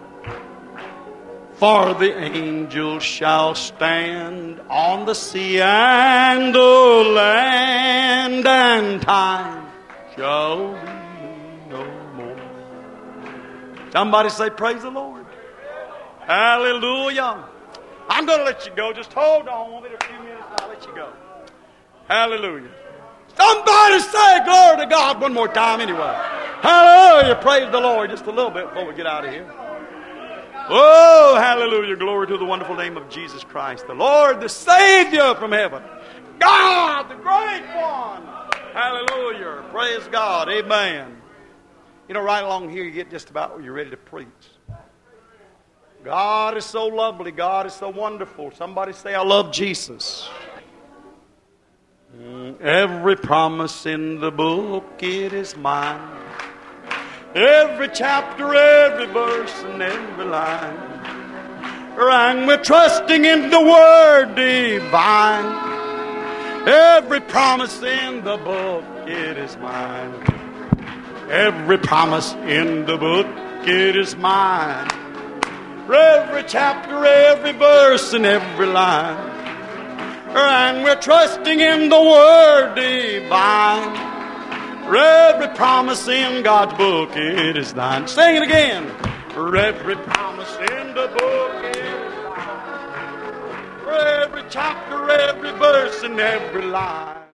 For the angels shall stand on the sea and the land, and time shall be no more. Somebody say, praise the Lord. Hallelujah. I'm going to let you go. Just hold on. Won't be a few minutes and I'll let you go. Hallelujah. Somebody say glory to God one more time anyway. Hallelujah. Praise the Lord. Just a little bit before we get out of here. Oh, hallelujah. Glory to the wonderful name of Jesus Christ, the Lord, the Savior from heaven. God, the great one. Hallelujah. Praise God. Amen. You know, right along here you get just about where you're ready to preach. God is so lovely. God is so wonderful. Somebody say, I love Jesus. Every promise in the book, it is mine. Every chapter, every verse, and every line. And we're trusting in the Word divine. Every promise in the book, it is mine. Every promise in the book, it is mine. Every chapter, every verse, and every line. And we're trusting in the Word divine. Every promise in God's book, it is thine. Sing it again. Every promise in the book, it is thine. Every chapter, every verse, and every line.